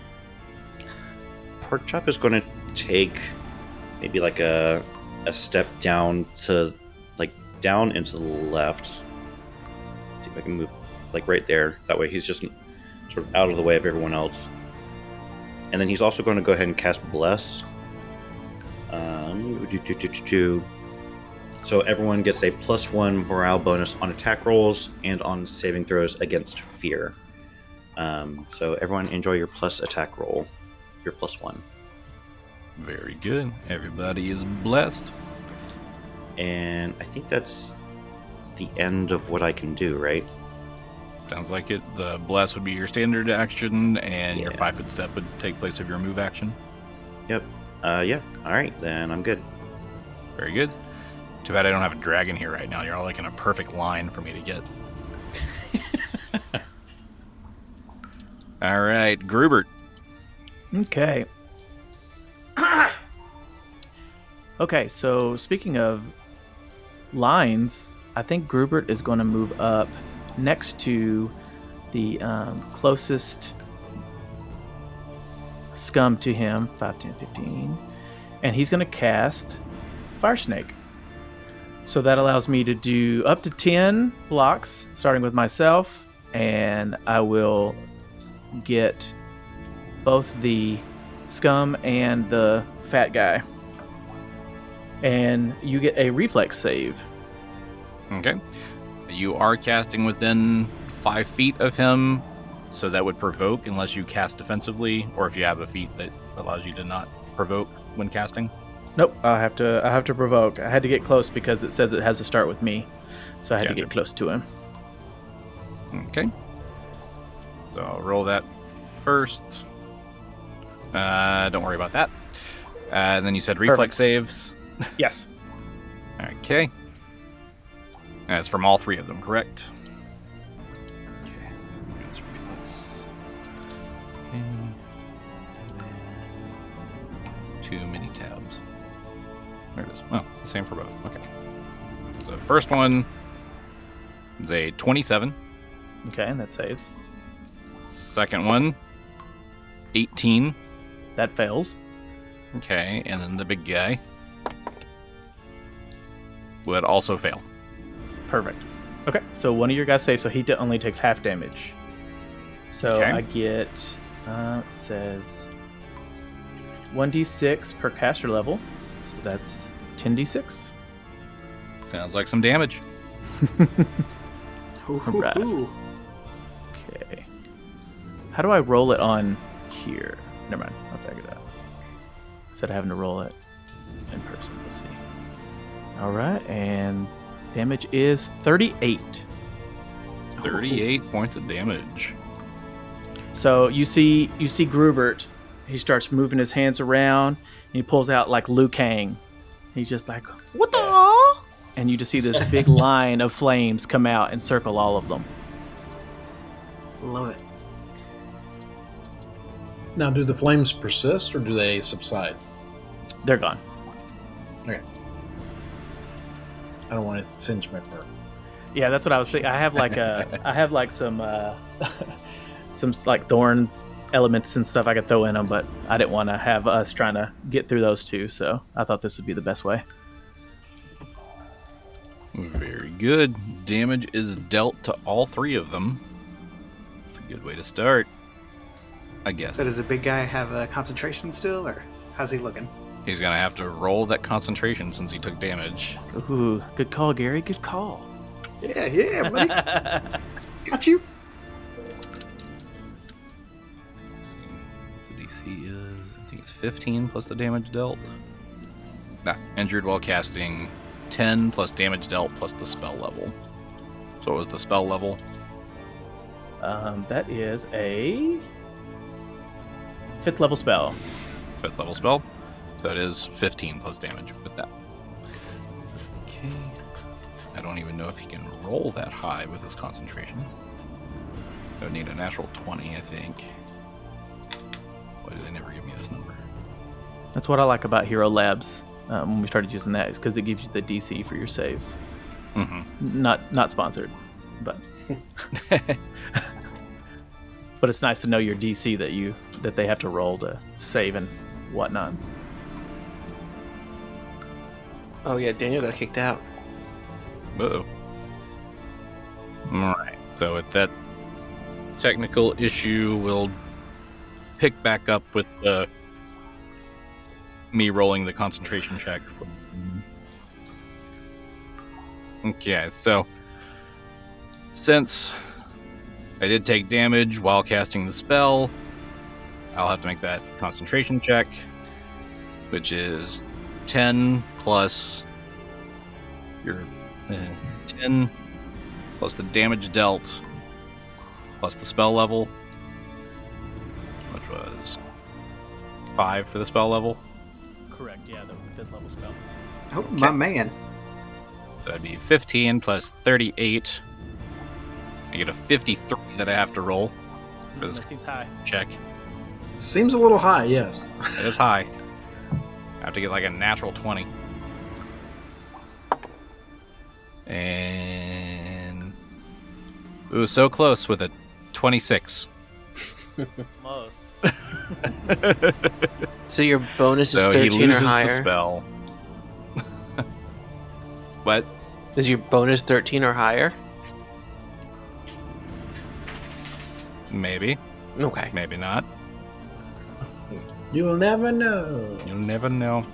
Speaker 3: Porkchop is going to take maybe like a a step down to, like, down and to the left. Let's see if I can move, like, right there. That way he's just sort of out of the way of everyone else. And then he's also going to go ahead and cast Bless. Um, do, do, do, do, do. So everyone gets a plus one morale bonus on attack rolls and on saving throws against fear. Um, so everyone enjoy your plus attack roll. Your plus one.
Speaker 1: Very good. Everybody is blessed.
Speaker 3: And I think that's the end of what I can do, right?
Speaker 1: Sounds like it. The bless would be your standard action, and your
Speaker 3: Yeah.
Speaker 1: five foot step would take place of your move action.
Speaker 3: Yep. Uh, yeah. All right, then I'm good.
Speaker 1: Very good. Too bad I don't have a dragon here right now. You're all like in a perfect line for me to get. All right, Grubert.
Speaker 5: Okay. Okay, so speaking of lines, I think Grubert is going to move up next to the um, closest scum to him, five, ten, fifteen, and he's going to cast Fire Snake. So that allows me to do up to ten blocks, starting with myself, and I will get both the scum and the fat guy. And you get a reflex save.
Speaker 1: Okay. You are casting within five feet of him, so that would provoke unless you cast defensively, or if you have a feat that allows you to not provoke when casting.
Speaker 5: Nope, I have to. I have to provoke. I had to get close because it says it has to start with me, so I had
Speaker 1: Gotcha.
Speaker 5: to get close to him.
Speaker 1: Okay. So I'll roll that first. Uh, don't worry about that. Uh, and then you said reflex saves.
Speaker 5: Yes.
Speaker 1: Okay. That's from all three of them, correct? Okay. It's reflex. Okay. And then two mini tabs. There it is. Oh, it's the same for both. Okay. So the first one is a twenty-seven.
Speaker 5: Okay, and that saves.
Speaker 1: Second one, eighteen.
Speaker 5: That fails.
Speaker 1: Okay, and then the big guy would also fail.
Speaker 5: Perfect. Okay, so one of your guys saves, so he t- only takes half damage. So
Speaker 1: Okay.
Speaker 5: I get, uh, it says one d six per caster level, so that's ten d six.
Speaker 1: Sounds like some damage.
Speaker 5: Right. Okay. How do I roll it on here? Never mind, I'll figure it out. Instead of having to roll it in person, let's see. All right, and damage is thirty-eight.
Speaker 1: thirty-eight points of damage.
Speaker 5: So you see, you see Grubert. He starts moving his hands around, and he pulls out like Liu Kang. He's just like, "What the?" And you just see this big line of flames come out and circle all of them.
Speaker 2: Love it.
Speaker 4: Now, do the flames persist or do they subside?
Speaker 5: They're gone.
Speaker 4: Okay. I don't want to singe my fur.
Speaker 5: Yeah, that's what I was thinking. I have like a, I have like some, uh, some like thorns elements and stuff I could throw in them, but I didn't want to have us trying to get through those two, so I thought this would be the best way.
Speaker 1: Very good. Damage is dealt to all three of them. That's a good way to start, I guess.
Speaker 2: So does the big guy have a concentration still, or how's he looking?
Speaker 1: He's gonna have to roll that concentration since he took damage.
Speaker 5: Ooh, good call, Gary. Good call.
Speaker 2: Yeah, yeah, buddy. Got you.
Speaker 1: Let's see what the D C is. I think it's fifteen plus the damage dealt. Nah, injured while casting ten plus damage dealt plus the spell level. So what was the spell level?
Speaker 5: Um, that is a fifth level spell.
Speaker 1: Fifth level spell. So it is fifteen plus damage with that. Okay. I don't even know if he can roll that high with his concentration. I would need a natural twenty, I think. Why do they never give me this number?
Speaker 5: That's what I like about Hero Labs um, when we started using that, is because it gives you the D C for your saves.
Speaker 1: Mm-hmm.
Speaker 5: Not not sponsored, but but it's nice to know your D C that you that they have to roll to save and whatnot.
Speaker 6: Oh yeah, Daniel got kicked out.
Speaker 1: Uh-oh. Alright, so with that technical issue, we'll pick back up with the me rolling the concentration check. For... Okay, so since I did take damage while casting the spell, I'll have to make that concentration check, which is ten plus your uh, ten plus the damage dealt plus the spell level, which was five for the spell level.
Speaker 5: Correct. Yeah, the fifth level spell.
Speaker 2: Oh, my man.
Speaker 1: So that'd be fifteen plus thirty-eight. I get a fifty-three that I have to roll for this
Speaker 5: That seems high.
Speaker 1: check.
Speaker 4: Seems a little high, yes.
Speaker 1: It is high. I have to get like a natural twenty. And it was so close with a twenty-six.
Speaker 5: Most.
Speaker 6: So your bonus is
Speaker 1: So he
Speaker 6: thirteen or
Speaker 1: loses
Speaker 6: higher.
Speaker 1: the spell. What?
Speaker 6: Is your bonus thirteen or higher?
Speaker 1: Maybe.
Speaker 6: Okay.
Speaker 1: Maybe not.
Speaker 4: You'll never know.
Speaker 1: You'll never know.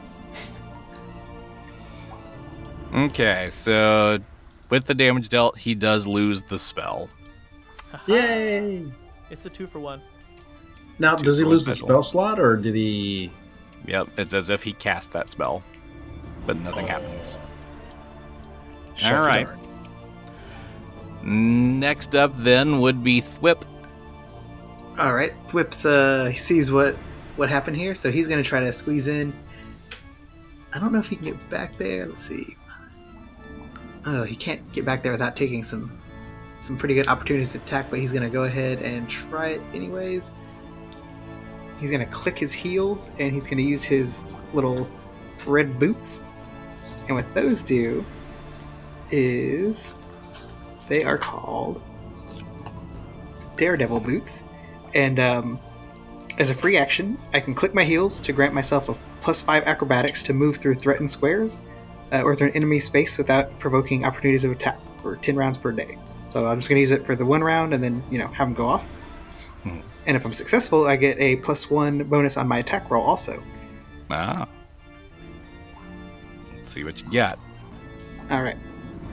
Speaker 1: Okay, so with the damage dealt, he does lose the spell.
Speaker 4: Yay!
Speaker 5: It's a two for one.
Speaker 4: Now,
Speaker 1: Two
Speaker 4: does he
Speaker 1: for
Speaker 4: lose the
Speaker 1: battle.
Speaker 4: spell slot, or did he...
Speaker 1: Yep, it's as if he cast that spell, but nothing happens.
Speaker 4: Shuck
Speaker 1: All
Speaker 4: it
Speaker 1: right.
Speaker 4: darn.
Speaker 1: Next up, then, would be Thwip.
Speaker 2: All right, Whips. Uh, he sees what what happened here, so he's gonna try to squeeze in. I don't know if he can get back there. Let's see. Oh, he can't get back there without taking some some pretty good opportunities to attack, but he's gonna go ahead and try it anyways. He's gonna click his heels, and he's gonna use his little red boots. And what those do is they are called Daredevil boots. And um, as a free action, I can click my heels to grant myself a plus five acrobatics to move through threatened squares uh, or through an enemy space without provoking opportunities of attack for ten rounds per day. So I'm just going to use it for the one round and then, you know, have them go off.
Speaker 1: Hmm.
Speaker 2: And if I'm successful, I get a plus one bonus on my attack roll also.
Speaker 1: Ah. Let's see what you got.
Speaker 2: All right.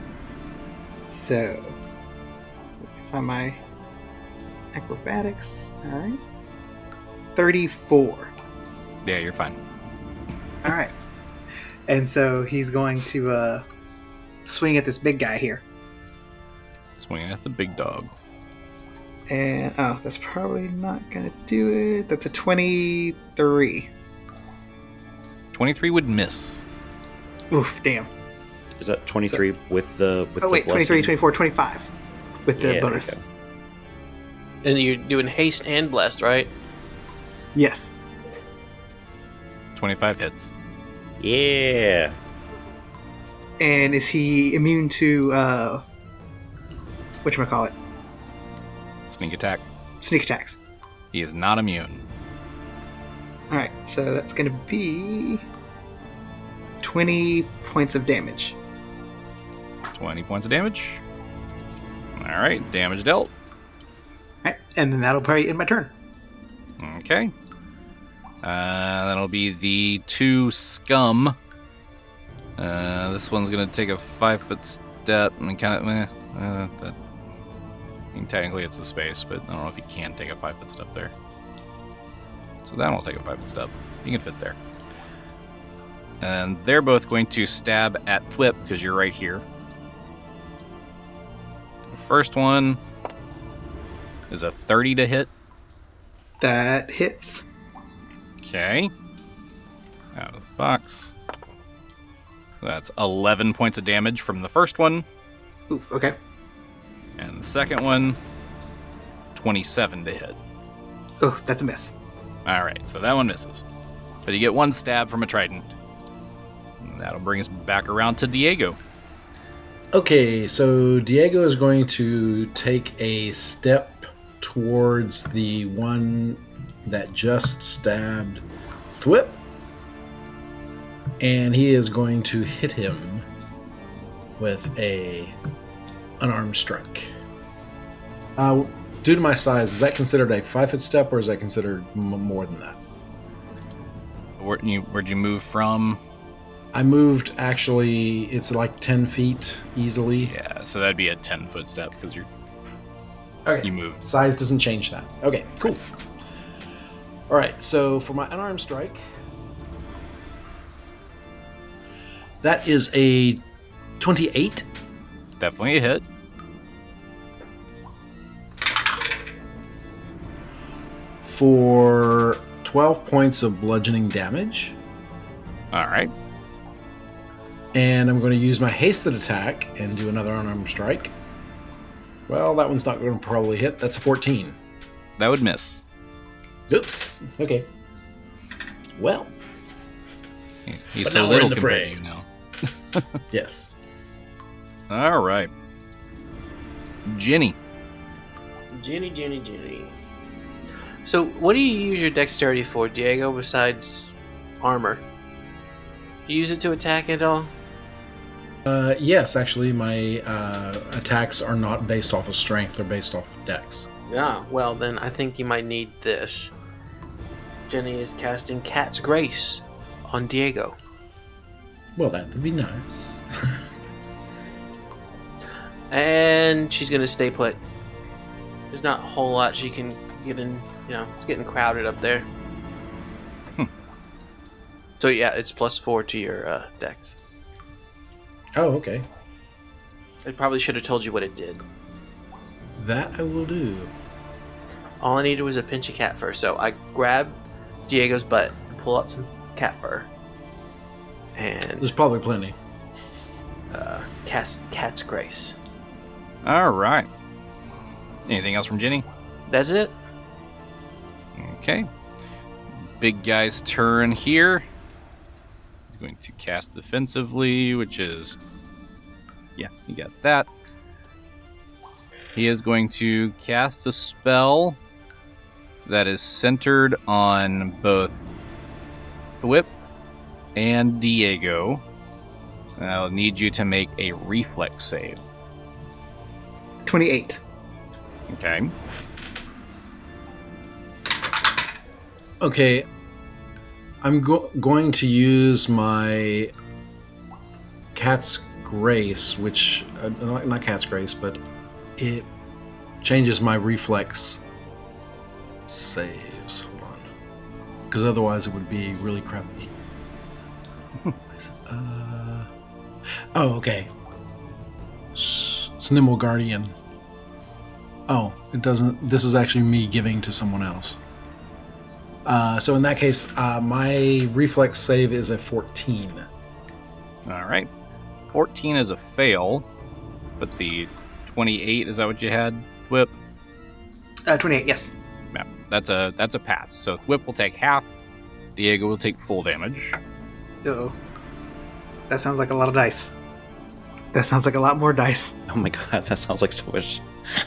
Speaker 2: So, find my acrobatics. All right. thirty-four.
Speaker 1: Yeah, you're fine.
Speaker 2: All right. And so he's going to uh, swing at this big guy here.
Speaker 1: Swinging at the big dog.
Speaker 2: And, oh, that's probably not going to do it. That's a twenty-three.
Speaker 1: twenty-three would miss.
Speaker 2: Oof, damn.
Speaker 3: Is that twenty-three with the with
Speaker 2: Oh,
Speaker 3: the
Speaker 2: wait, twenty-three,
Speaker 3: blessing?
Speaker 2: twenty-four, twenty-five with the
Speaker 3: Yeah, there you
Speaker 2: bonus.
Speaker 3: go.
Speaker 6: And you're doing haste and blessed, right?
Speaker 2: Yes.
Speaker 1: twenty-five hits.
Speaker 3: Yeah.
Speaker 2: And is he immune to, uh, whatchamacallit?
Speaker 1: Sneak attack.
Speaker 2: Sneak attacks.
Speaker 1: He is not immune.
Speaker 2: Alright, so that's going to be twenty points of damage.
Speaker 1: twenty points of damage. Alright, damage dealt.
Speaker 2: Alright, and then that'll probably end my turn.
Speaker 1: Okay. Uh, that'll be the two scum. Uh, this one's gonna take a five foot step and kind of. Eh, uh, that, I mean, technically it's the space, but I don't know if he can take a five foot step there. So that will take a five foot step. He can fit there. And they're both going to stab at Thwip because you're right here. The first one is a thirty to hit.
Speaker 2: That hits.
Speaker 1: Okay. Out of the box. That's eleven points of damage from the first one.
Speaker 2: Oof, okay.
Speaker 1: And the second one, twenty-seven to hit.
Speaker 2: Oh, that's a miss.
Speaker 1: Alright, so that one misses. But you get one stab from a trident. And that'll bring us back around to Diego.
Speaker 4: Okay, so Diego is going to take a step towards the one that just stabbed Thwip. And he is going to hit him with a unarmed strike. Uh, due to my size, is that considered a five-foot step, or is that considered m- more than that?
Speaker 1: Where you, where'd you move from?
Speaker 4: I moved, actually, it's like ten feet easily.
Speaker 1: Yeah, so that'd be a ten foot step because you're
Speaker 4: Okay.
Speaker 1: you moved.
Speaker 4: Size doesn't change that. Okay, cool. All right, so for my unarmed strike, that is a twenty-eight.
Speaker 1: Definitely a hit.
Speaker 4: For twelve points of bludgeoning damage.
Speaker 1: Alright.
Speaker 4: And I'm going to use my hasted attack and do another unarmed strike. Well, that one's not going to probably hit. That's a fourteen.
Speaker 1: That would miss.
Speaker 4: Oops. Okay. Well,
Speaker 1: He's
Speaker 4: But
Speaker 1: so
Speaker 4: now we're in
Speaker 1: little
Speaker 4: the
Speaker 1: compared
Speaker 4: fray.
Speaker 1: to you now.
Speaker 4: yes.
Speaker 1: All right. Ginny.
Speaker 6: Ginny, Ginny, Ginny. So, what do you use your dexterity for, Diego, besides armor? Do you use it to attack at all?
Speaker 4: Uh, yes, actually, my uh, attacks are not based off of strength; they're based off of dex.
Speaker 6: Yeah, well, then I think you might need this. Jenny is casting Cat's Grace on Diego.
Speaker 4: Well, that would be nice.
Speaker 6: And she's going to stay put. There's not a whole lot she can get in, you know, it's getting crowded up there.
Speaker 1: Hmm.
Speaker 6: So, yeah, it's plus four to your uh, dex.
Speaker 4: Oh, okay.
Speaker 6: I probably should have told you what it did.
Speaker 4: That I will do.
Speaker 6: All I needed was a pinch of cat fur, so I grab Diego's butt and pull out some cat fur. And
Speaker 4: There's probably plenty.
Speaker 6: uh, cast Cat's Grace.
Speaker 1: All right. Anything else from Ginny?
Speaker 6: That's it?
Speaker 1: Okay. Big guy's turn here. He's going to cast defensively, which is... Yeah, you got that. He is going to cast a spell that is centered on both Thwip and Diego. And I'll need you to make a reflex save.
Speaker 2: twenty-eight.
Speaker 1: Okay.
Speaker 4: Okay. I'm go- going to use my Cat's Grace, which uh, not, not Cat's Grace, but it changes my reflex saves. Hold on, because otherwise it would be really crappy. uh, oh, okay. S- Snimble Guardian. Oh, it doesn't. This is actually me giving to someone else. Uh, so in that case, uh, my reflex save is a fourteen.
Speaker 1: All right. fourteen is a fail, but the twenty-eight, is that what you had, Thwip?
Speaker 2: Uh, twenty-eight, yes.
Speaker 1: Yeah, that's a that's a pass. So Thwip will take half. Diego will take full damage.
Speaker 2: Uh-oh. That sounds like a lot of dice. That sounds like a lot more dice.
Speaker 3: Oh my god, that sounds like so much.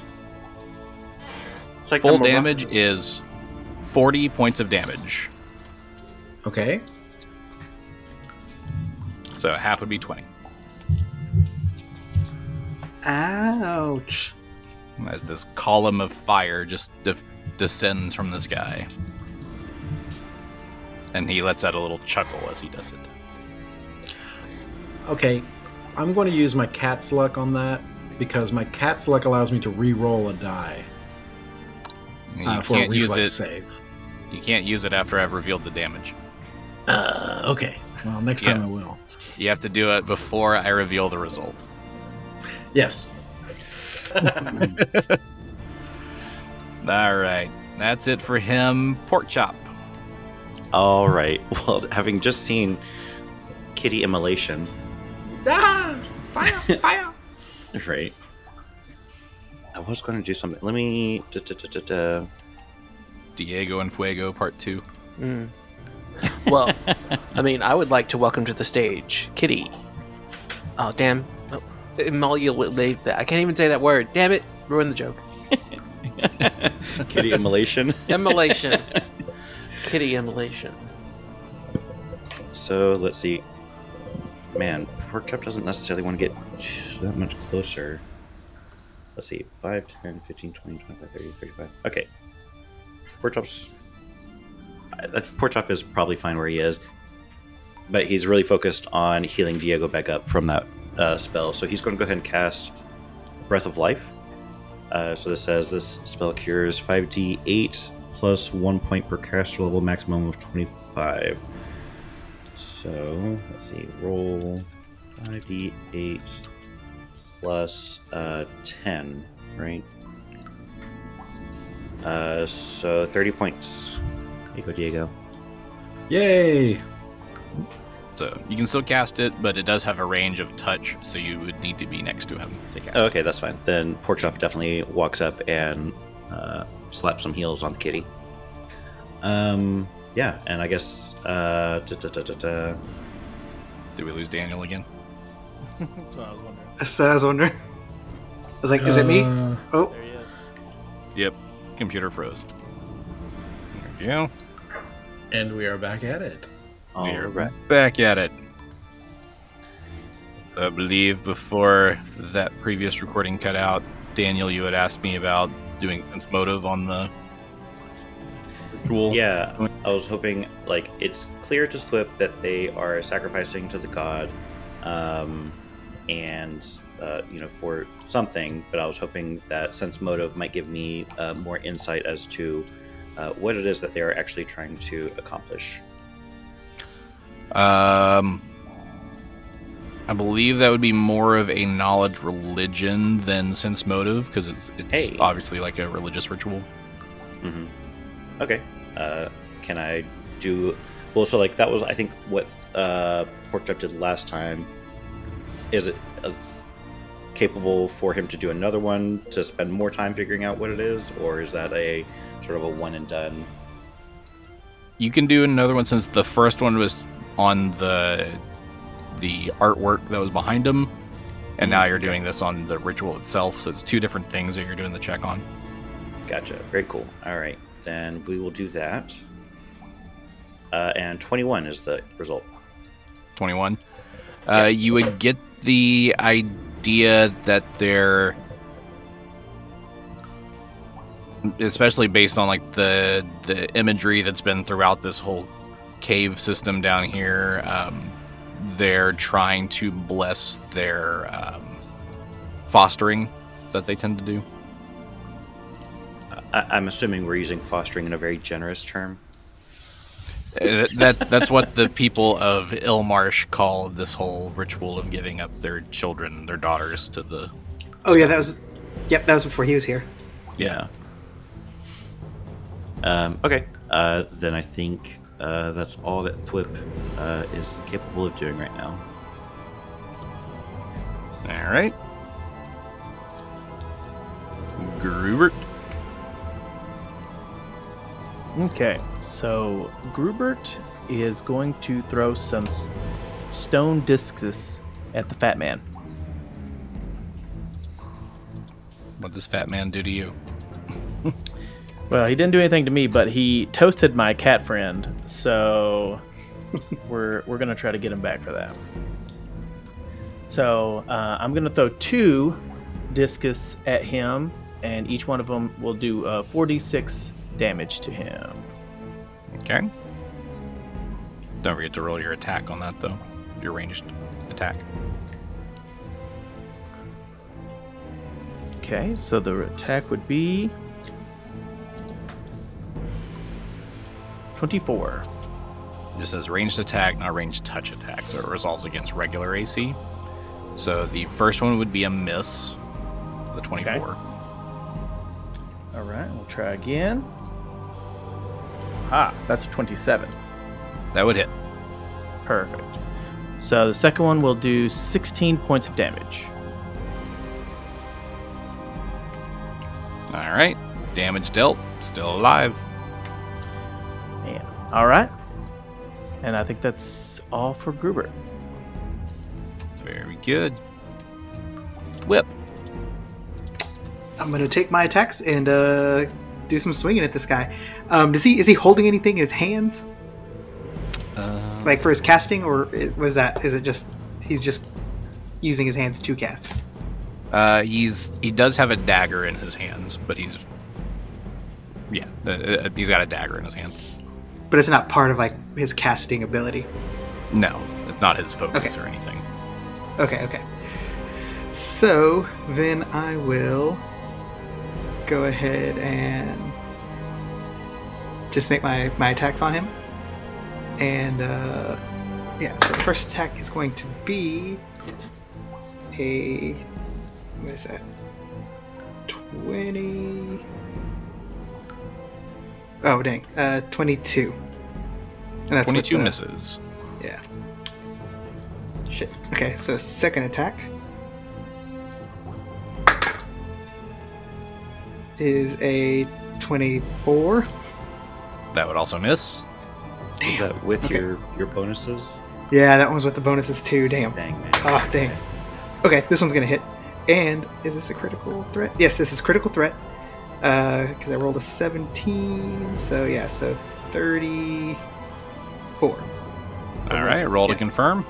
Speaker 6: It's like
Speaker 1: Full
Speaker 6: number one.
Speaker 1: damage is forty points of damage.
Speaker 4: Okay.
Speaker 1: So half would be twenty.
Speaker 2: Ouch.
Speaker 1: As this column of fire just de- descends from the sky. And he lets out a little chuckle as he does it.
Speaker 4: Okay. I'm going to use my cat's luck on that because my cat's luck allows me to re-roll a die
Speaker 1: You
Speaker 4: uh, for a
Speaker 1: can't use
Speaker 4: reflex
Speaker 1: it.
Speaker 4: save.
Speaker 1: You can't use it after I've revealed the damage.
Speaker 4: Uh, okay. Well, next time
Speaker 1: Yeah.
Speaker 4: I will.
Speaker 1: You have to do it before I reveal the result.
Speaker 4: Yes.
Speaker 1: All right. That's it for him. Pork chop.
Speaker 3: All right. Well, having just seen Kitty Immolation,
Speaker 4: Ah! Fire! Fire!
Speaker 3: right? I was going to do something. Let me. Da, da, da, da, da.
Speaker 1: Diego and Fuego part two.
Speaker 6: Mm. Well, I mean, I would like to welcome to the stage Kitty. Oh, damn. Oh, emulate that. I can't even say that word. Damn it. Ruin the joke.
Speaker 3: Kitty Immolation.
Speaker 6: Immolation. Kitty immolation.
Speaker 3: So let's see. Man, Pork Chop doesn't necessarily want to get that much closer. Let's see. five, ten, fifteen, twenty, twenty-five, thirty, thirty-five. Okay. Pork Chop's. I- Pork Chop is probably fine where he is. But he's really focused on healing Diego back up from that uh, spell. So he's going to go ahead and cast Breath of Life. Uh, so this says this spell cures five d eight plus one point per caster level, maximum of twenty-five. So let's see, roll five d eight plus uh, ten, right? Uh, so thirty points. There you go, Diego.
Speaker 4: Yay!
Speaker 1: So you can still cast it, but it does have a range of touch, so you would need to be next to him to cast
Speaker 3: Oh,
Speaker 1: it.
Speaker 3: okay, that's fine. Then Pork Chop definitely walks up and uh, slaps some heals on the kitty. Um, yeah, and I guess. Uh, da, da, da, da, da.
Speaker 1: Did we lose Daniel again?
Speaker 5: That's what I was wondering.
Speaker 2: That's what I was wondering. I was like, is it me?
Speaker 4: Uh,
Speaker 2: Oh,
Speaker 5: There he is.
Speaker 1: Yep. Computer froze. There we go.
Speaker 4: And we are back at it.
Speaker 1: We're
Speaker 3: Alright.
Speaker 1: back at it. So I believe before that previous recording cut out, Daniel, you had asked me about doing sense motive on the ritual.
Speaker 3: Yeah, I was hoping, like, it's clear to Thwip that they are sacrificing to the god, um, and, uh, you know, for something, but I was hoping that sense motive might give me uh, more insight as to uh, what it is that they are actually trying to accomplish.
Speaker 1: Um, I believe that would be more of a knowledge religion than sense motive, because it's it's
Speaker 3: Hey.
Speaker 1: obviously like a religious ritual.
Speaker 3: Mm-hmm. Okay. Uh, can I do... Well, so, like, that was, I think, what uh, Porkchop did last time. Is it uh, capable for him to do another one to spend more time figuring out what it is? Or is that a sort of a one and done?
Speaker 1: You can do another one since the first one was on the the artwork that was behind him, and now you're doing this on the ritual itself. So it's two different things that you're doing the check on.
Speaker 3: Gotcha. Very cool. All right. Then we will do that. Uh, and twenty-one is the result.
Speaker 1: twenty-one. Uh, you would get the idea that they're, especially based on like the the imagery that's been throughout this whole cave system down here, um, they're trying to bless their um, fostering that they tend to do.
Speaker 3: I- I'm assuming we're using fostering in a very generous term.
Speaker 1: Uh, that that's what the people of Ilmarsh call this whole ritual of giving up their children, their daughters, to the.
Speaker 2: oh yeah, that was. Yep, that was before he was here.
Speaker 1: Yeah.
Speaker 3: Um, okay. Uh, then I think uh, that's all that Thwip uh, is capable of doing right now.
Speaker 1: All right. Grubert.
Speaker 5: Okay, so Grubert is going to throw some s- stone discus at the fat man.
Speaker 1: What does Fat Man do to you?
Speaker 5: Well, he didn't do anything to me, but he toasted my cat friend, so we're we're gonna try to get him back for that. So uh, I'm gonna throw two discus at him, and each one of them will do uh, four d six damage to him.
Speaker 1: Okay. Don't forget to roll your attack on that, though. Your ranged attack.
Speaker 5: Okay, so the attack would be twenty-four.
Speaker 1: Just says ranged attack, not ranged touch attack, so it resolves against regular A C. So the first one would be a miss, the twenty-four.
Speaker 5: All right, we'll try again. Ah, that's a twenty-seven.
Speaker 1: That would hit.
Speaker 5: Perfect. So the second one will do sixteen points of damage.
Speaker 1: All right. Damage dealt. Still alive.
Speaker 5: And, all right. And I think that's all for Gruber.
Speaker 1: Very good. Whip.
Speaker 2: I'm gonna take my attacks and uh, do some swinging at this guy. Um, does he is he holding anything in his hands,
Speaker 1: Uh,
Speaker 2: like for his casting, or i- was that is it just he's just using his hands to cast?
Speaker 1: uh, he's he does have a dagger in his hands, but he's yeah, uh, uh, he's got a dagger in his hand.
Speaker 2: But it's not part of like his casting ability.
Speaker 1: No, it's not his focus
Speaker 2: Okay.
Speaker 1: or anything.
Speaker 2: Okay, okay. So then I will go ahead and just make my, my attacks on him. And uh, yeah, so the first attack is going to be a what is that? Twenty. Oh dang, uh, twenty-two. And that's with
Speaker 1: Twenty-two
Speaker 2: the-
Speaker 1: misses.
Speaker 2: Yeah. Shit. Okay, so second attack is a twenty-four.
Speaker 1: That would also miss.
Speaker 3: Is that with
Speaker 2: Okay.
Speaker 3: your your bonuses?
Speaker 2: Yeah, that one's with the bonuses too. Damn.
Speaker 3: Dang man.
Speaker 2: Oh, dang. Okay, this one's gonna hit. And is this a critical threat? Yes, this is critical threat. Uh, because I rolled a seventeen. So yeah, so thirty-four.
Speaker 1: All right, roll to
Speaker 2: Yeah.
Speaker 1: confirm.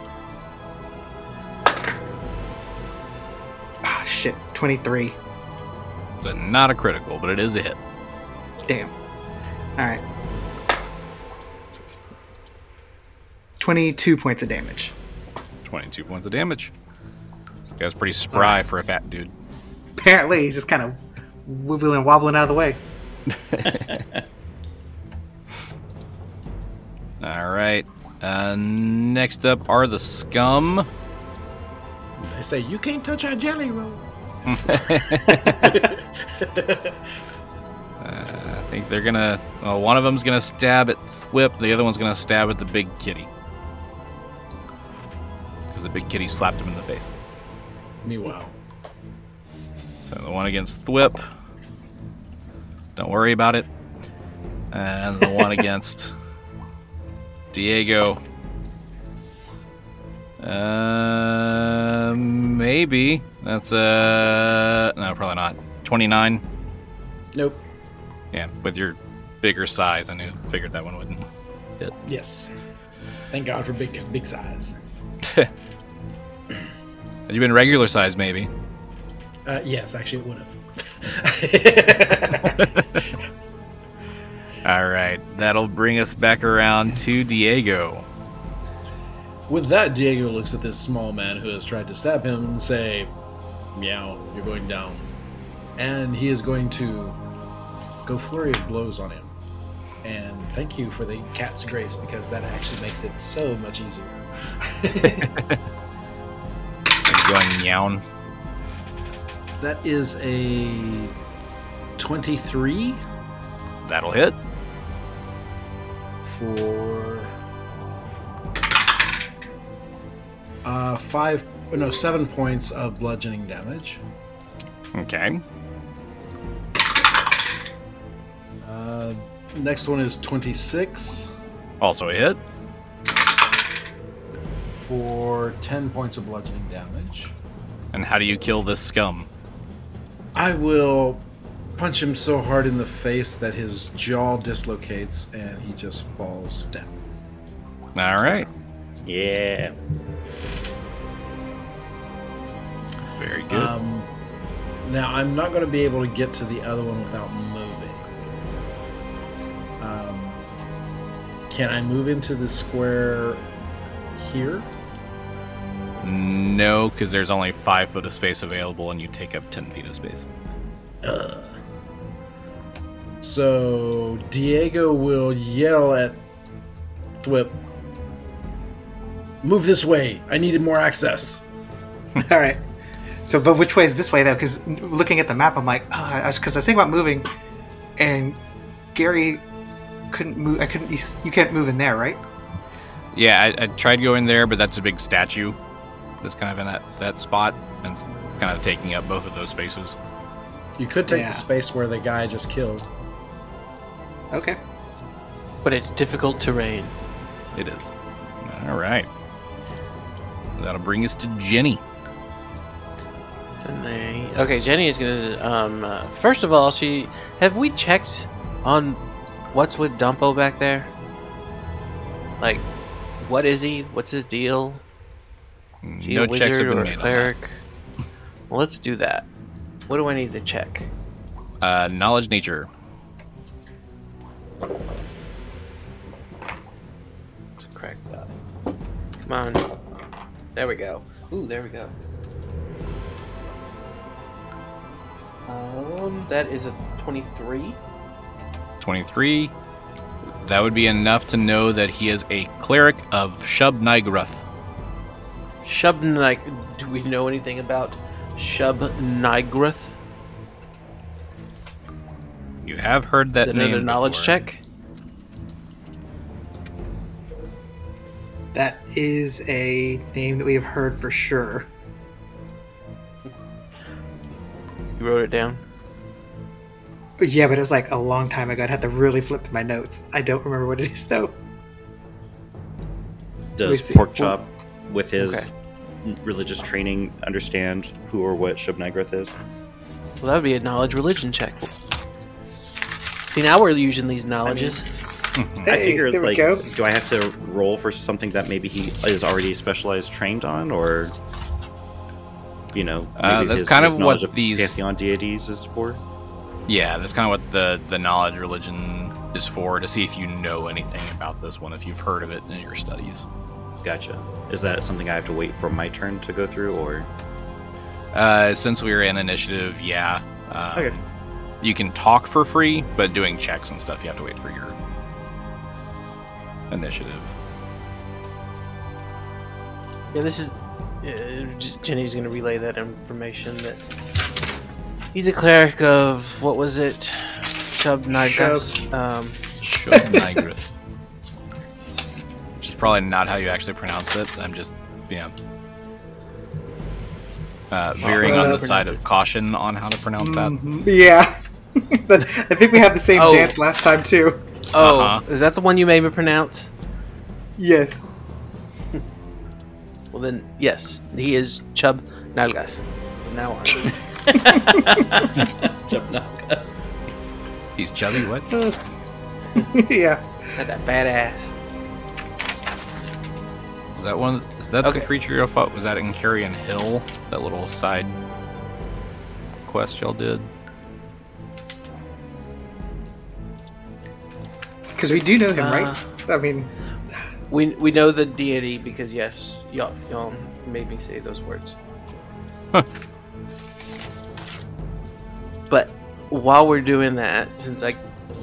Speaker 2: Ah, shit. twenty-three.
Speaker 1: So not a critical, but it is a hit.
Speaker 2: Damn. All right. twenty-two points of damage.
Speaker 1: twenty-two points of damage. This guy's pretty spry for a fat dude.
Speaker 2: Apparently, he's just kind of wibbling and wobbling out of the way.
Speaker 1: All right. Uh, next up are the scum.
Speaker 4: They say, you can't touch our jelly roll.
Speaker 1: Uh, I think they're gonna. Well, one of them's gonna stab at Thwip. The other one's gonna stab at the big kitty. Because the big kitty slapped him in the face.
Speaker 4: Meanwhile.
Speaker 1: So the one against Thwip. Don't worry about it. And the one against Diego. Uh, maybe. That's uh no, probably not. twenty-nine.
Speaker 4: Nope.
Speaker 1: Yeah, with your bigger size, I knew figured that one wouldn't hit.
Speaker 4: Yes. Thank God for big big size.
Speaker 1: Had you been regular size, maybe.
Speaker 4: Uh, yes, actually, it would have.
Speaker 1: All right, that'll bring us back around to Diego.
Speaker 4: With that, Diego looks at this small man who has tried to stab him and say, meow, you're going down. And he is going to go flurry of blows on him. And thank you for the cat's grace, because that actually makes it so much easier.
Speaker 1: He's going nyawn.
Speaker 4: That is a twenty-three
Speaker 1: That'll hit.
Speaker 4: for uh, five, no, seven points of bludgeoning damage.
Speaker 1: Okay.
Speaker 4: Uh, next one is twenty-six
Speaker 1: Also a hit.
Speaker 4: for ten points of bludgeoning damage.
Speaker 1: And how do you kill this scum?
Speaker 4: I will punch him so hard in the face that his jaw dislocates and he just falls down.
Speaker 1: All right.
Speaker 3: Yeah.
Speaker 1: Very good.
Speaker 4: Um, now, I'm not going to be able to get to the other one without moving. Um, can I move into the square here?
Speaker 1: No, because there's only five foot of space available, and you take up ten feet of space.
Speaker 4: So, Diego will yell at Thwip, move this way. I needed more access.
Speaker 2: All right. So, but which way is this way though? Because looking at the map, I'm like, oh, I was because I was thinking about moving, and Gary couldn't move. I couldn't. You, you can't move in there, right?
Speaker 1: Yeah, I, I tried going there, but that's a big statue that's kind of in that, that spot, and it's kind of taking up both of those spaces.
Speaker 4: You could take
Speaker 2: Yeah.
Speaker 4: the space where the guy just killed.
Speaker 2: Okay.
Speaker 6: But it's difficult terrain.
Speaker 1: It is. All right. That'll bring us to Jenny.
Speaker 6: And they, okay, Jenny is gonna. Um, uh, first of all, she have we checked on what's with Dumpo back there? Like, what is he? What's his deal? Is he
Speaker 1: No
Speaker 6: a
Speaker 1: checks have
Speaker 6: wizard
Speaker 1: been
Speaker 6: or a
Speaker 1: made on that.
Speaker 6: cleric? Well, let's do that. What do I need to check?
Speaker 1: Uh, knowledge nature.
Speaker 6: It's cracked up. Come on. There we go. Ooh, there we go. Um, that is a twenty-three.
Speaker 1: twenty-three. That would be enough to know that he is a cleric of Shub-Nigroth.
Speaker 6: Shub-Nig... Do we know anything about Shub-Nigroth?
Speaker 1: You have heard that
Speaker 6: Is it
Speaker 1: name
Speaker 6: another knowledge
Speaker 1: before.
Speaker 6: check?
Speaker 2: That is a name that we have heard for sure.
Speaker 6: You wrote it down?
Speaker 2: Yeah, but it was like a long time ago. I'd have to really flip to my notes. I don't remember what it is though.
Speaker 3: Does
Speaker 2: see.
Speaker 3: Porkchop, with his
Speaker 6: Okay.
Speaker 3: religious training, understand who or what Shub-Nigroth is?
Speaker 6: Well, that would be a knowledge religion check. See, now we're using these knowledges.
Speaker 3: I
Speaker 2: Hey,
Speaker 3: figured,
Speaker 2: there we
Speaker 3: like,
Speaker 2: go.
Speaker 3: do I have to roll for something that maybe he is already specialized trained on, or you know, maybe
Speaker 1: Uh, that's
Speaker 3: his,
Speaker 1: kind
Speaker 3: his
Speaker 1: of
Speaker 3: knowledge
Speaker 1: what
Speaker 3: of
Speaker 1: these-
Speaker 3: pantheon deities is for?
Speaker 1: Yeah, that's kind of what the, the knowledge religion is for, to see if you know anything about this one, if you've heard of it in your studies.
Speaker 3: Gotcha. Is that something I have to wait for my turn to go through, or?
Speaker 1: Uh, since we were in initiative, yeah. Um,
Speaker 3: Okay.
Speaker 1: You can talk for free, but doing checks and stuff, you have to wait for your initiative.
Speaker 6: Yeah, this is. Uh, J- Jenny's going to relay that information that he's a cleric of what was it, Shub-Nigroth. Um,
Speaker 1: Shub-Nigroth. Which is probably not how you actually pronounce it. I'm just, yeah. Uh, veering on
Speaker 2: Uh,
Speaker 1: the side of caution on how to pronounce that.
Speaker 2: Mhm. Yeah. But I think we had the same
Speaker 6: Oh.
Speaker 2: dance last time too.
Speaker 6: oh,
Speaker 1: Uh-huh.
Speaker 6: is that the one you made me pronounce?
Speaker 2: Yes.
Speaker 6: Well, then, yes, he is Chub Nalgas. From now on.
Speaker 3: Shub-Nigroth.
Speaker 1: He's chubby, what?
Speaker 2: Yeah.
Speaker 6: Had that badass.
Speaker 1: Was that one? Is that
Speaker 6: Okay.
Speaker 1: the creature you fought? Was that in Carrion Hill? That little side quest y'all did?
Speaker 2: Because we do know him,
Speaker 6: Uh,
Speaker 2: right? I mean,
Speaker 6: We we know the deity because yes, y'all y'all made me say those words.
Speaker 1: Huh.
Speaker 6: But while we're doing that, since I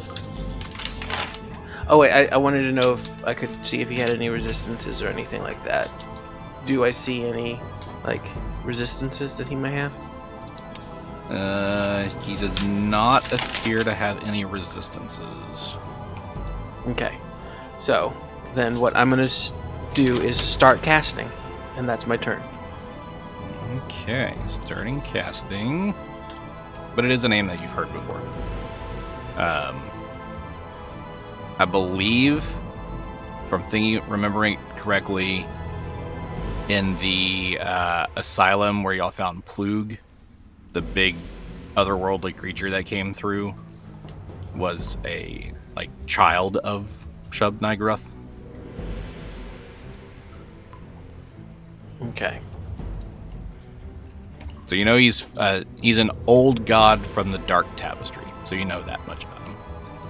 Speaker 6: oh wait, I, I wanted to know if I could see if he had any resistances or anything like that. Do I see any like resistances that he may have?
Speaker 1: Uh, he does not appear to have any resistances.
Speaker 6: Okay, so then what I'm gonna s- do is start casting, and that's my turn.
Speaker 1: Okay, starting casting. But it is a name that you've heard before. Um, I believe, from thinking, remembering correctly, in the uh, asylum where y'all found Plug, the big otherworldly creature that came through was a like child of Shub-Nigroth.
Speaker 6: Okay.
Speaker 1: So you know he's uh, he's an old god from the Dark Tapestry. So you know that much about him.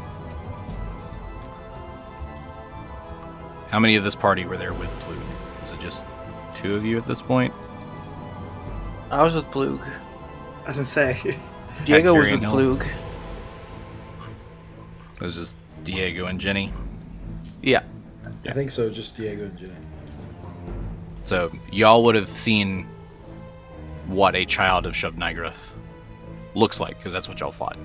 Speaker 1: How many of this party were there with Plug? Was it just two of you at this point?
Speaker 6: I was with Plug.
Speaker 2: I was gonna say.
Speaker 6: Diego was
Speaker 1: Carrion
Speaker 6: with
Speaker 1: Hill.
Speaker 6: Plug.
Speaker 1: It was just Diego and Jenny.
Speaker 6: Yeah.
Speaker 4: I think so. Just Diego and Jenny.
Speaker 1: So y'all would have seen what a child of Shub-Nigroth looks like, because that's what y'all fought.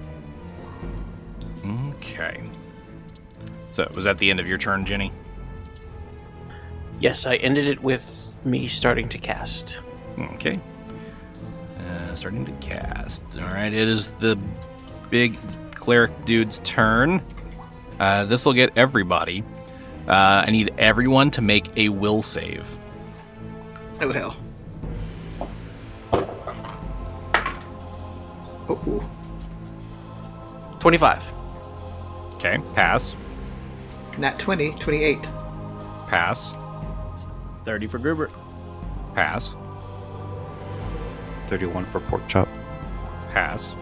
Speaker 1: Okay. So was that the end of your turn, Jenny?
Speaker 6: Yes, I ended it with me starting to cast.
Speaker 1: Okay. Uh, starting to cast. All right, it is the big cleric dude's turn. Uh, this will get everybody. Uh, I need everyone to make a will save.
Speaker 2: Oh hell. Oh.
Speaker 6: twenty-five.
Speaker 1: Okay, pass,
Speaker 2: Nat twenty, twenty-eight.
Speaker 1: pass,
Speaker 5: thirty for Gruber.
Speaker 1: pass,
Speaker 3: thirty-one for Porkchop.
Speaker 1: pass.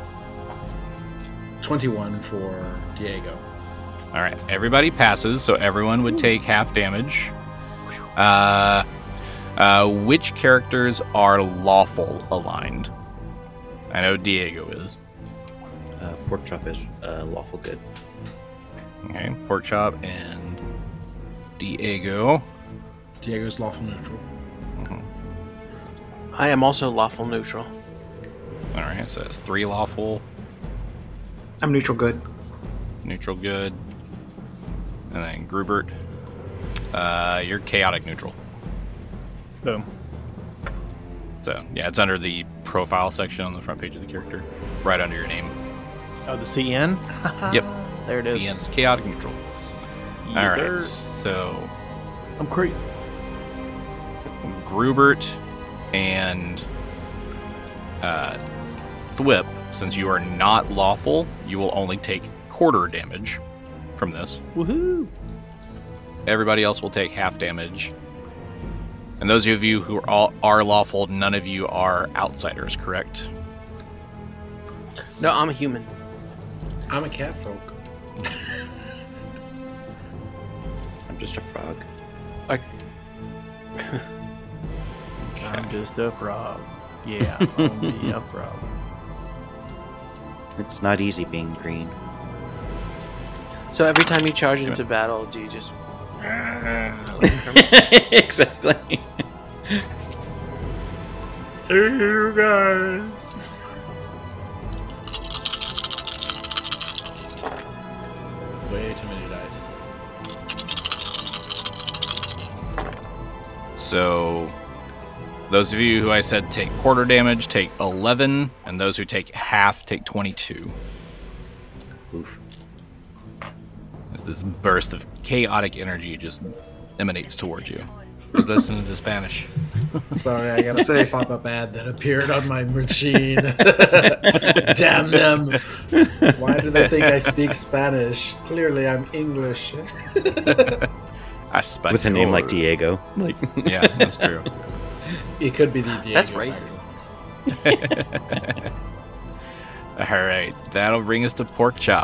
Speaker 4: twenty-one for Diego.
Speaker 1: All right, everybody passes, so everyone would take half damage. Uh, uh, which characters are lawful aligned? I know Diego is.
Speaker 3: Uh, Porkchop is uh, lawful good.
Speaker 1: Okay, Porkchop and Diego.
Speaker 4: Diego's lawful neutral.
Speaker 6: I am also lawful neutral.
Speaker 1: All right, so that's three lawful,
Speaker 2: I'm neutral good.
Speaker 1: neutral good, and then Grubert. Uh, you're chaotic neutral.
Speaker 5: Boom.
Speaker 1: So yeah, it's under the profile section on the front page of the character, right under your name.
Speaker 5: Oh, the C N?
Speaker 1: Yep.
Speaker 5: There it is.
Speaker 1: C N is chaotic neutral.
Speaker 5: Yes,
Speaker 1: All right,
Speaker 5: sir.
Speaker 1: so
Speaker 5: I'm crazy.
Speaker 1: Grubert and uh, Thwip, since you are not lawful, you will only take quarter damage from this.
Speaker 5: Woohoo!
Speaker 1: Everybody else will take half damage. And those of you who are, all, are lawful, none of you are outsiders, correct?
Speaker 6: No, I'm a human.
Speaker 4: I'm a cat folk.
Speaker 3: I'm just a frog.
Speaker 6: Like,
Speaker 5: I'm just a frog. Yeah, only a frog.
Speaker 3: It's not easy being green.
Speaker 6: so every time you charge into battle, do you just?
Speaker 3: Exactly.
Speaker 4: Hey, you guys. Way too many dice.
Speaker 1: So, those of you who I said take quarter damage take eleven, and those who take half take twenty-two.
Speaker 3: Oof.
Speaker 1: As this burst of chaotic energy just emanates towards you. Who's listening to Spanish?
Speaker 4: Sorry, I gotta say pop-up ad that appeared on my machine. Damn them! Why do they think I speak Spanish? Clearly, I'm English.
Speaker 3: With a name like Diego. Like
Speaker 1: Yeah, that's true.
Speaker 4: It could be the Diego.
Speaker 6: That's racist.
Speaker 1: All right, that'll bring us to Pork Chop.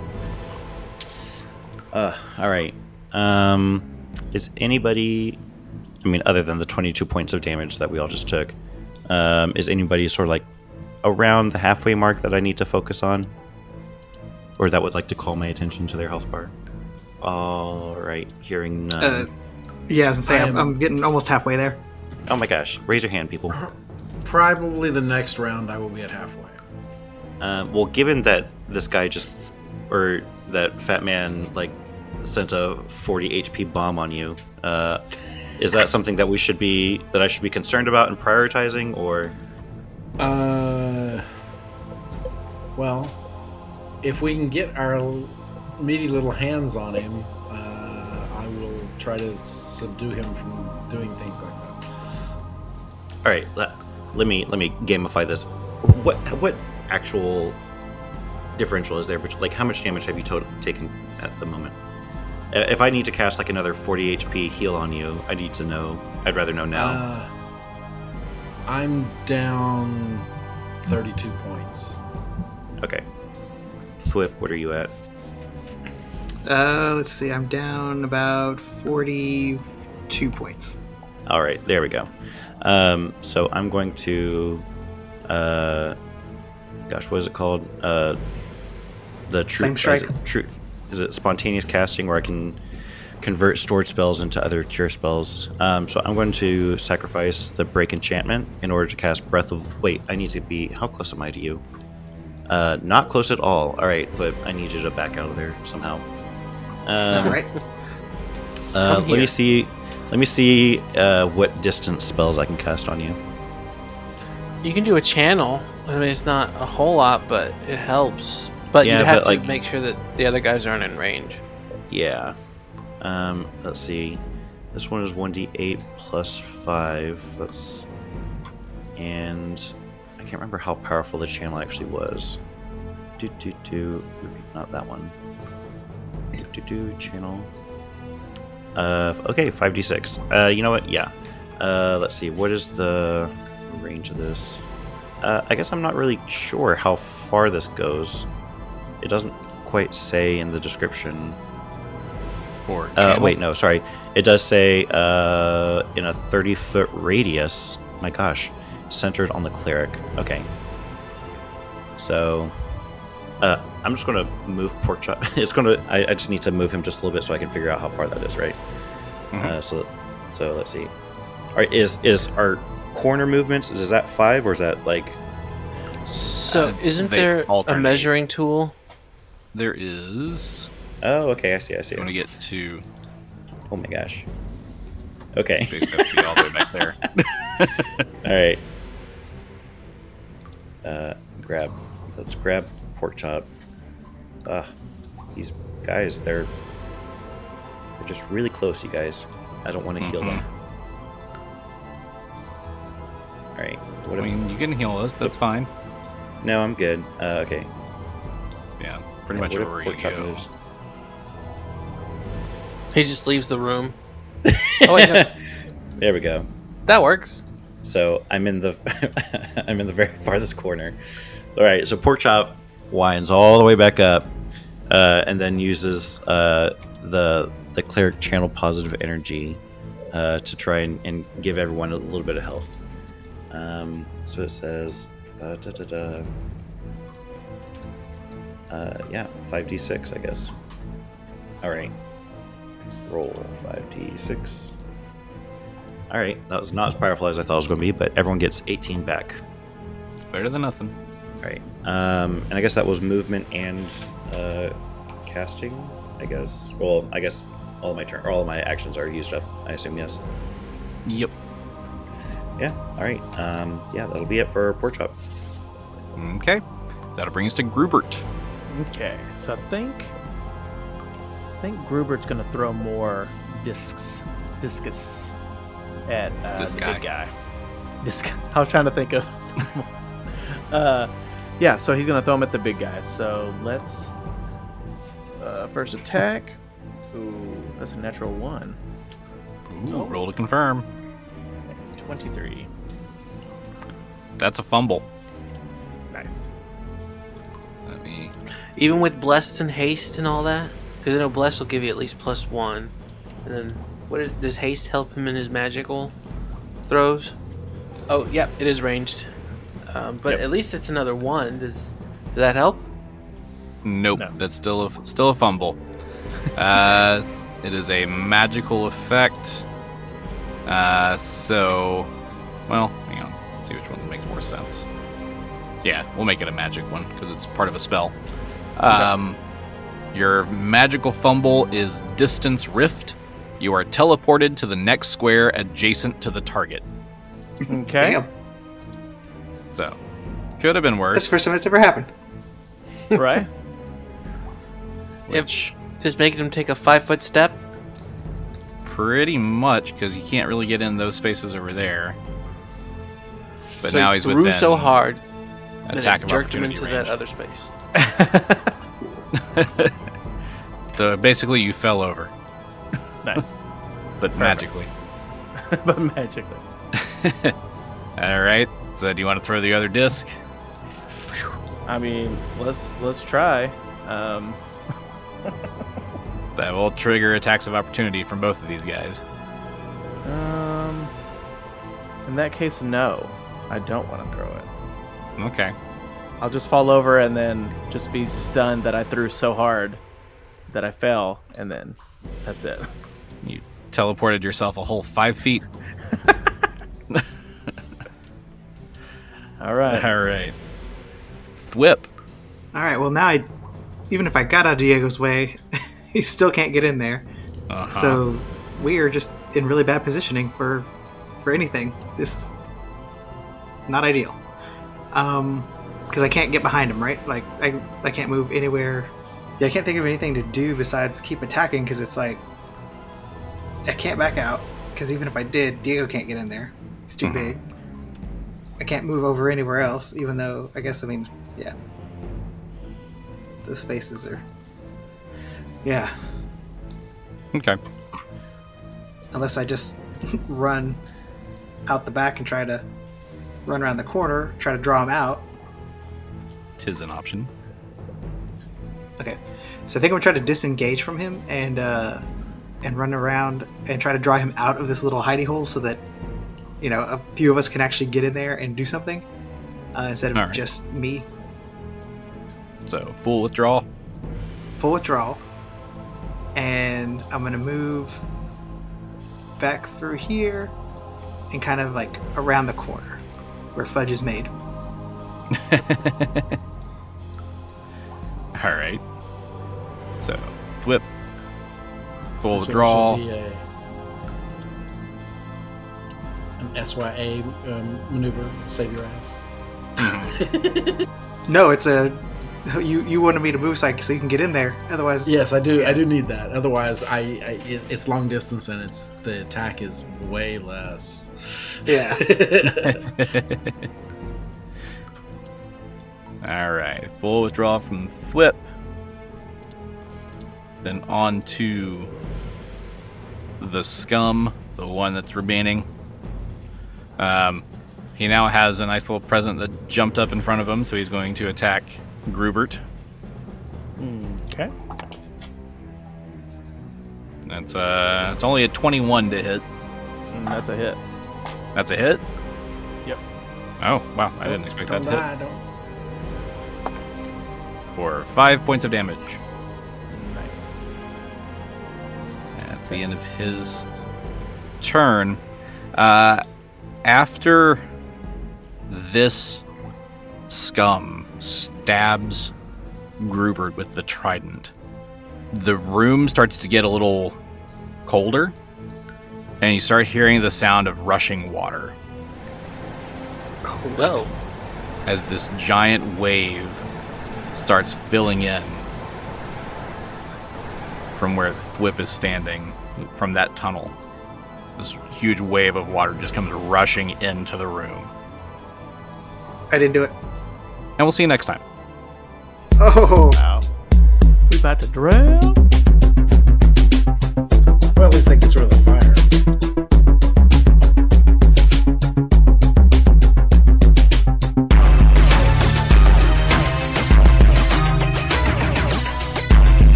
Speaker 3: Uh, all right. Um, is anybody? I mean, other than the twenty-two points of damage that we all just took, um, is anybody sort of like around the halfway mark that I need to focus on, or that would like to call my attention to their health bar? All right, hearing none.
Speaker 2: Uh, yeah, I was gonna say I'm,
Speaker 4: I'm-
Speaker 2: I'm getting almost halfway there.
Speaker 3: Oh my gosh! Raise your hand, people.
Speaker 4: Probably the next round I will be at halfway.
Speaker 3: Um, well, given that this guy just, or that fat man, like, sent a forty H P bomb on you, uh, is that something that we should be, that I should be concerned about and prioritizing, or?
Speaker 4: Uh, well, if we can get our l- meaty little hands on him, uh, I will try to subdue him from doing things like that.
Speaker 3: All right, let, let me let me gamify this. What what actual differential is there? bet- Like, how much damage have you to- taken at the moment? Uh, If I need to cast like another forty H P heal on you, I need to know. I'd rather know now.
Speaker 4: Uh, I'm down thirty-two points.
Speaker 3: Okay. Thwip, what are you at?
Speaker 2: Uh, let's see, I'm down about forty-two points.
Speaker 3: All right, there we go. Um, so I'm going to, uh, gosh, what is it called? Uh, the true
Speaker 2: Flame Strike?
Speaker 3: Is it, true, is it spontaneous casting where I can convert stored spells into other cure spells? Um, so I'm going to sacrifice the break enchantment in order to cast breath of. Wait, I need to be. How close am I to you? Uh, not close at all. All right, Flip, I need you to back out of there somehow. Um,
Speaker 2: All right.
Speaker 3: Uh,
Speaker 6: Come
Speaker 3: let me
Speaker 6: here.
Speaker 3: see. Let me see uh, what distance spells I can cast on you.
Speaker 6: You can do a channel. I mean, it's not a whole lot, but it helps. But
Speaker 3: Yeah,
Speaker 6: you have
Speaker 3: but,
Speaker 6: to
Speaker 3: like-
Speaker 6: make sure that the other guys aren't in range.
Speaker 3: Yeah. Um, let's see. This one is one d eight plus five. That's and I can't remember how powerful the channel actually was. Do do do. Not that one. Do do do. Channel. Uh, okay, five d six. Uh, you know what? Yeah. Uh, let's see. What is the range of this? Uh, I guess I'm not really sure how far this goes. It doesn't quite say in the description.
Speaker 1: For
Speaker 3: Uh,
Speaker 1: channel.
Speaker 3: wait, no, sorry. It does say uh, in a thirty foot radius. My gosh, centered on the cleric. Okay. So, uh, I'm just gonna move pork chop. It's gonna. I, I just need to move him just a little bit so I can figure out how far that is, right?
Speaker 1: Mhm.
Speaker 3: Uh, so, so let's see. All right, is is our corner movements? Is that five or is that like?
Speaker 6: So,
Speaker 1: Uh,
Speaker 6: isn't
Speaker 1: they
Speaker 6: there a
Speaker 1: alternate.
Speaker 6: measuring tool?
Speaker 1: There is.
Speaker 3: Oh, okay. I see. I see.
Speaker 1: I'm gonna get to.
Speaker 3: Oh my gosh. Okay.
Speaker 1: Basically, have to be all the way back there.
Speaker 3: All right. Uh, grab. Let's grab pork chop. Uh, these guys, they're they're just really close, you guys. I don't want to heal them. All right. What
Speaker 1: I
Speaker 3: if,
Speaker 1: mean, you can heal us. That's fine.
Speaker 3: no, I'm good. Uh, okay.
Speaker 1: Yeah, pretty
Speaker 3: Yeah,
Speaker 1: much
Speaker 3: what if
Speaker 1: over you
Speaker 3: Pork Chop
Speaker 1: go.
Speaker 3: moves?
Speaker 6: He just leaves the room. Oh wait, no,
Speaker 3: There we go.
Speaker 6: that works.
Speaker 3: So I'm in the I'm in the very farthest corner. All right. So Pork Chop winds all the way back up, uh, and then uses uh, the the cleric channel positive energy uh, to try and, and give everyone a little bit of health. Um, so it says, uh, da, da, da. Uh, yeah, five d six, I guess. All right. Roll five d six. All right, that was not as powerful as I thought it was going to be, but everyone gets eighteen back.
Speaker 1: It's better than nothing.
Speaker 3: All right, um, and I guess that was movement and uh, casting. I guess. Well, I guess all my turn, or all of my actions are used up. I assume yes.
Speaker 1: Yep.
Speaker 3: Yeah. All right. Um, yeah, that'll be it for Pork Chop.
Speaker 1: Okay. That'll bring us to Grubert.
Speaker 5: Okay, so I think I think Grubert's gonna throw more discs, discus at uh,
Speaker 1: This
Speaker 5: the
Speaker 1: guy.
Speaker 5: big guy. This guy. I was trying to think of. uh, yeah, so he's gonna throw him at the big guy. So let's uh, first attack. Ooh, that's a natural one.
Speaker 1: Ooh, roll to confirm.
Speaker 5: Twenty-three.
Speaker 1: That's a fumble.
Speaker 5: Nice.
Speaker 1: Let me.
Speaker 6: Even with blessed and haste and all that, because I know blessed will give you at least plus one. And then what is does haste help him in his magical throws? Oh, yeah, it is ranged. Um, but
Speaker 1: Yep.
Speaker 6: at least it's another one. Does does that help?
Speaker 1: Nope.
Speaker 5: No.
Speaker 1: That's still a still a fumble. uh, it is a magical effect. Uh, so, well, hang on. Let's see which one makes more sense. Yeah, we'll make it a magic one because it's part of a spell. Um, your magical fumble is Distance Rift. You are teleported to the next square adjacent to the target.
Speaker 5: Okay.
Speaker 2: Damn.
Speaker 1: So, could have been worse.
Speaker 2: That's the first time it's ever happened.
Speaker 5: Right.
Speaker 1: Which,
Speaker 6: Just making him take a five foot step.
Speaker 1: pretty much, because you can't really get in those spaces over there. But
Speaker 6: So
Speaker 1: now
Speaker 6: he
Speaker 1: he's
Speaker 6: threw
Speaker 1: within
Speaker 6: so hard that
Speaker 1: attack
Speaker 6: it
Speaker 1: of
Speaker 6: jerked him
Speaker 1: opportunity
Speaker 6: into
Speaker 1: range.
Speaker 6: that other space.
Speaker 1: So basically, you fell over,
Speaker 5: Nice.
Speaker 1: but magically.
Speaker 5: But magically.
Speaker 1: All right. So, do you want to throw the other disc?
Speaker 5: I mean, let's let's try. Um,
Speaker 1: That will trigger attacks of opportunity from both of these guys.
Speaker 5: um, in that case, no, I don't want to throw it.
Speaker 1: Okay.
Speaker 5: I'll just fall over and then just be stunned that I threw so hard that I fell, and then that's it.
Speaker 1: You teleported yourself a whole five feet.
Speaker 5: All right.
Speaker 1: All right. Thwip.
Speaker 2: All right. Well, now I, even if I got out of Diego's way, he still can't get in there.
Speaker 1: Uh-huh.
Speaker 2: So we are just in really bad positioning for for anything. This not ideal. Um, because I can't get behind him, right? Like I I can't move anywhere. Yeah, I can't think of anything to do besides keep attacking because it's like I can't back out because even if I did, Diego can't get in there. He's too
Speaker 1: Mhm.
Speaker 2: big. I can't move over anywhere else, even though I guess I mean yeah. Those spaces are yeah.
Speaker 1: Okay.
Speaker 2: Unless I just run out the back and try to run around the corner, try to draw him out.
Speaker 1: Tis an option.
Speaker 2: Okay, so I think I'm gonna try to disengage from him and uh, and run around and try to draw him out of this little hidey hole so that you know a few of us can actually get in there and do something uh, instead of
Speaker 1: All right.
Speaker 2: just me.
Speaker 1: So, full withdrawal.
Speaker 2: Full withdrawal, and I'm gonna move back through here and kind of like around the corner where Fudge is made.
Speaker 1: All right. So, Thwip. Full
Speaker 4: This would
Speaker 1: withdrawal.
Speaker 4: also be a- an S Y A um, maneuver, save your ass.
Speaker 2: No, it's a You you wanted me to move so, I, so you can get in there. Otherwise,
Speaker 4: Yes, I do.
Speaker 2: Yeah.
Speaker 4: I do need that. Otherwise, I, I it, it's long distance and it's the attack is way less.
Speaker 2: yeah.
Speaker 1: All right, full withdrawal from Thwip. Then on to the scum, the one that's remaining. Um, he now has a nice little present that jumped up in front of him, so he's going to attack Grubert.
Speaker 5: Okay.
Speaker 1: That's uh, it's only a twenty-one to hit.
Speaker 5: Mm, that's a hit.
Speaker 1: That's a hit.
Speaker 5: Yep.
Speaker 1: Oh wow, I didn't expect
Speaker 4: Don't
Speaker 1: that to
Speaker 4: die,
Speaker 1: hit.
Speaker 4: don't.
Speaker 1: For five points of damage.
Speaker 5: Nice.
Speaker 1: At the end of his turn, uh, after this scum stabs Grubert with the trident, the room starts to get a little colder, and you start hearing the sound of rushing water
Speaker 6: Whoa.
Speaker 1: as this giant wave starts filling in from where Thwip is standing, from that tunnel. This huge wave of water just comes rushing into the room.
Speaker 2: I didn't do it.
Speaker 1: And we'll see you next time.
Speaker 2: Oh,
Speaker 5: Wow. We about to drown?
Speaker 4: Well, at least that gets rid of the fire.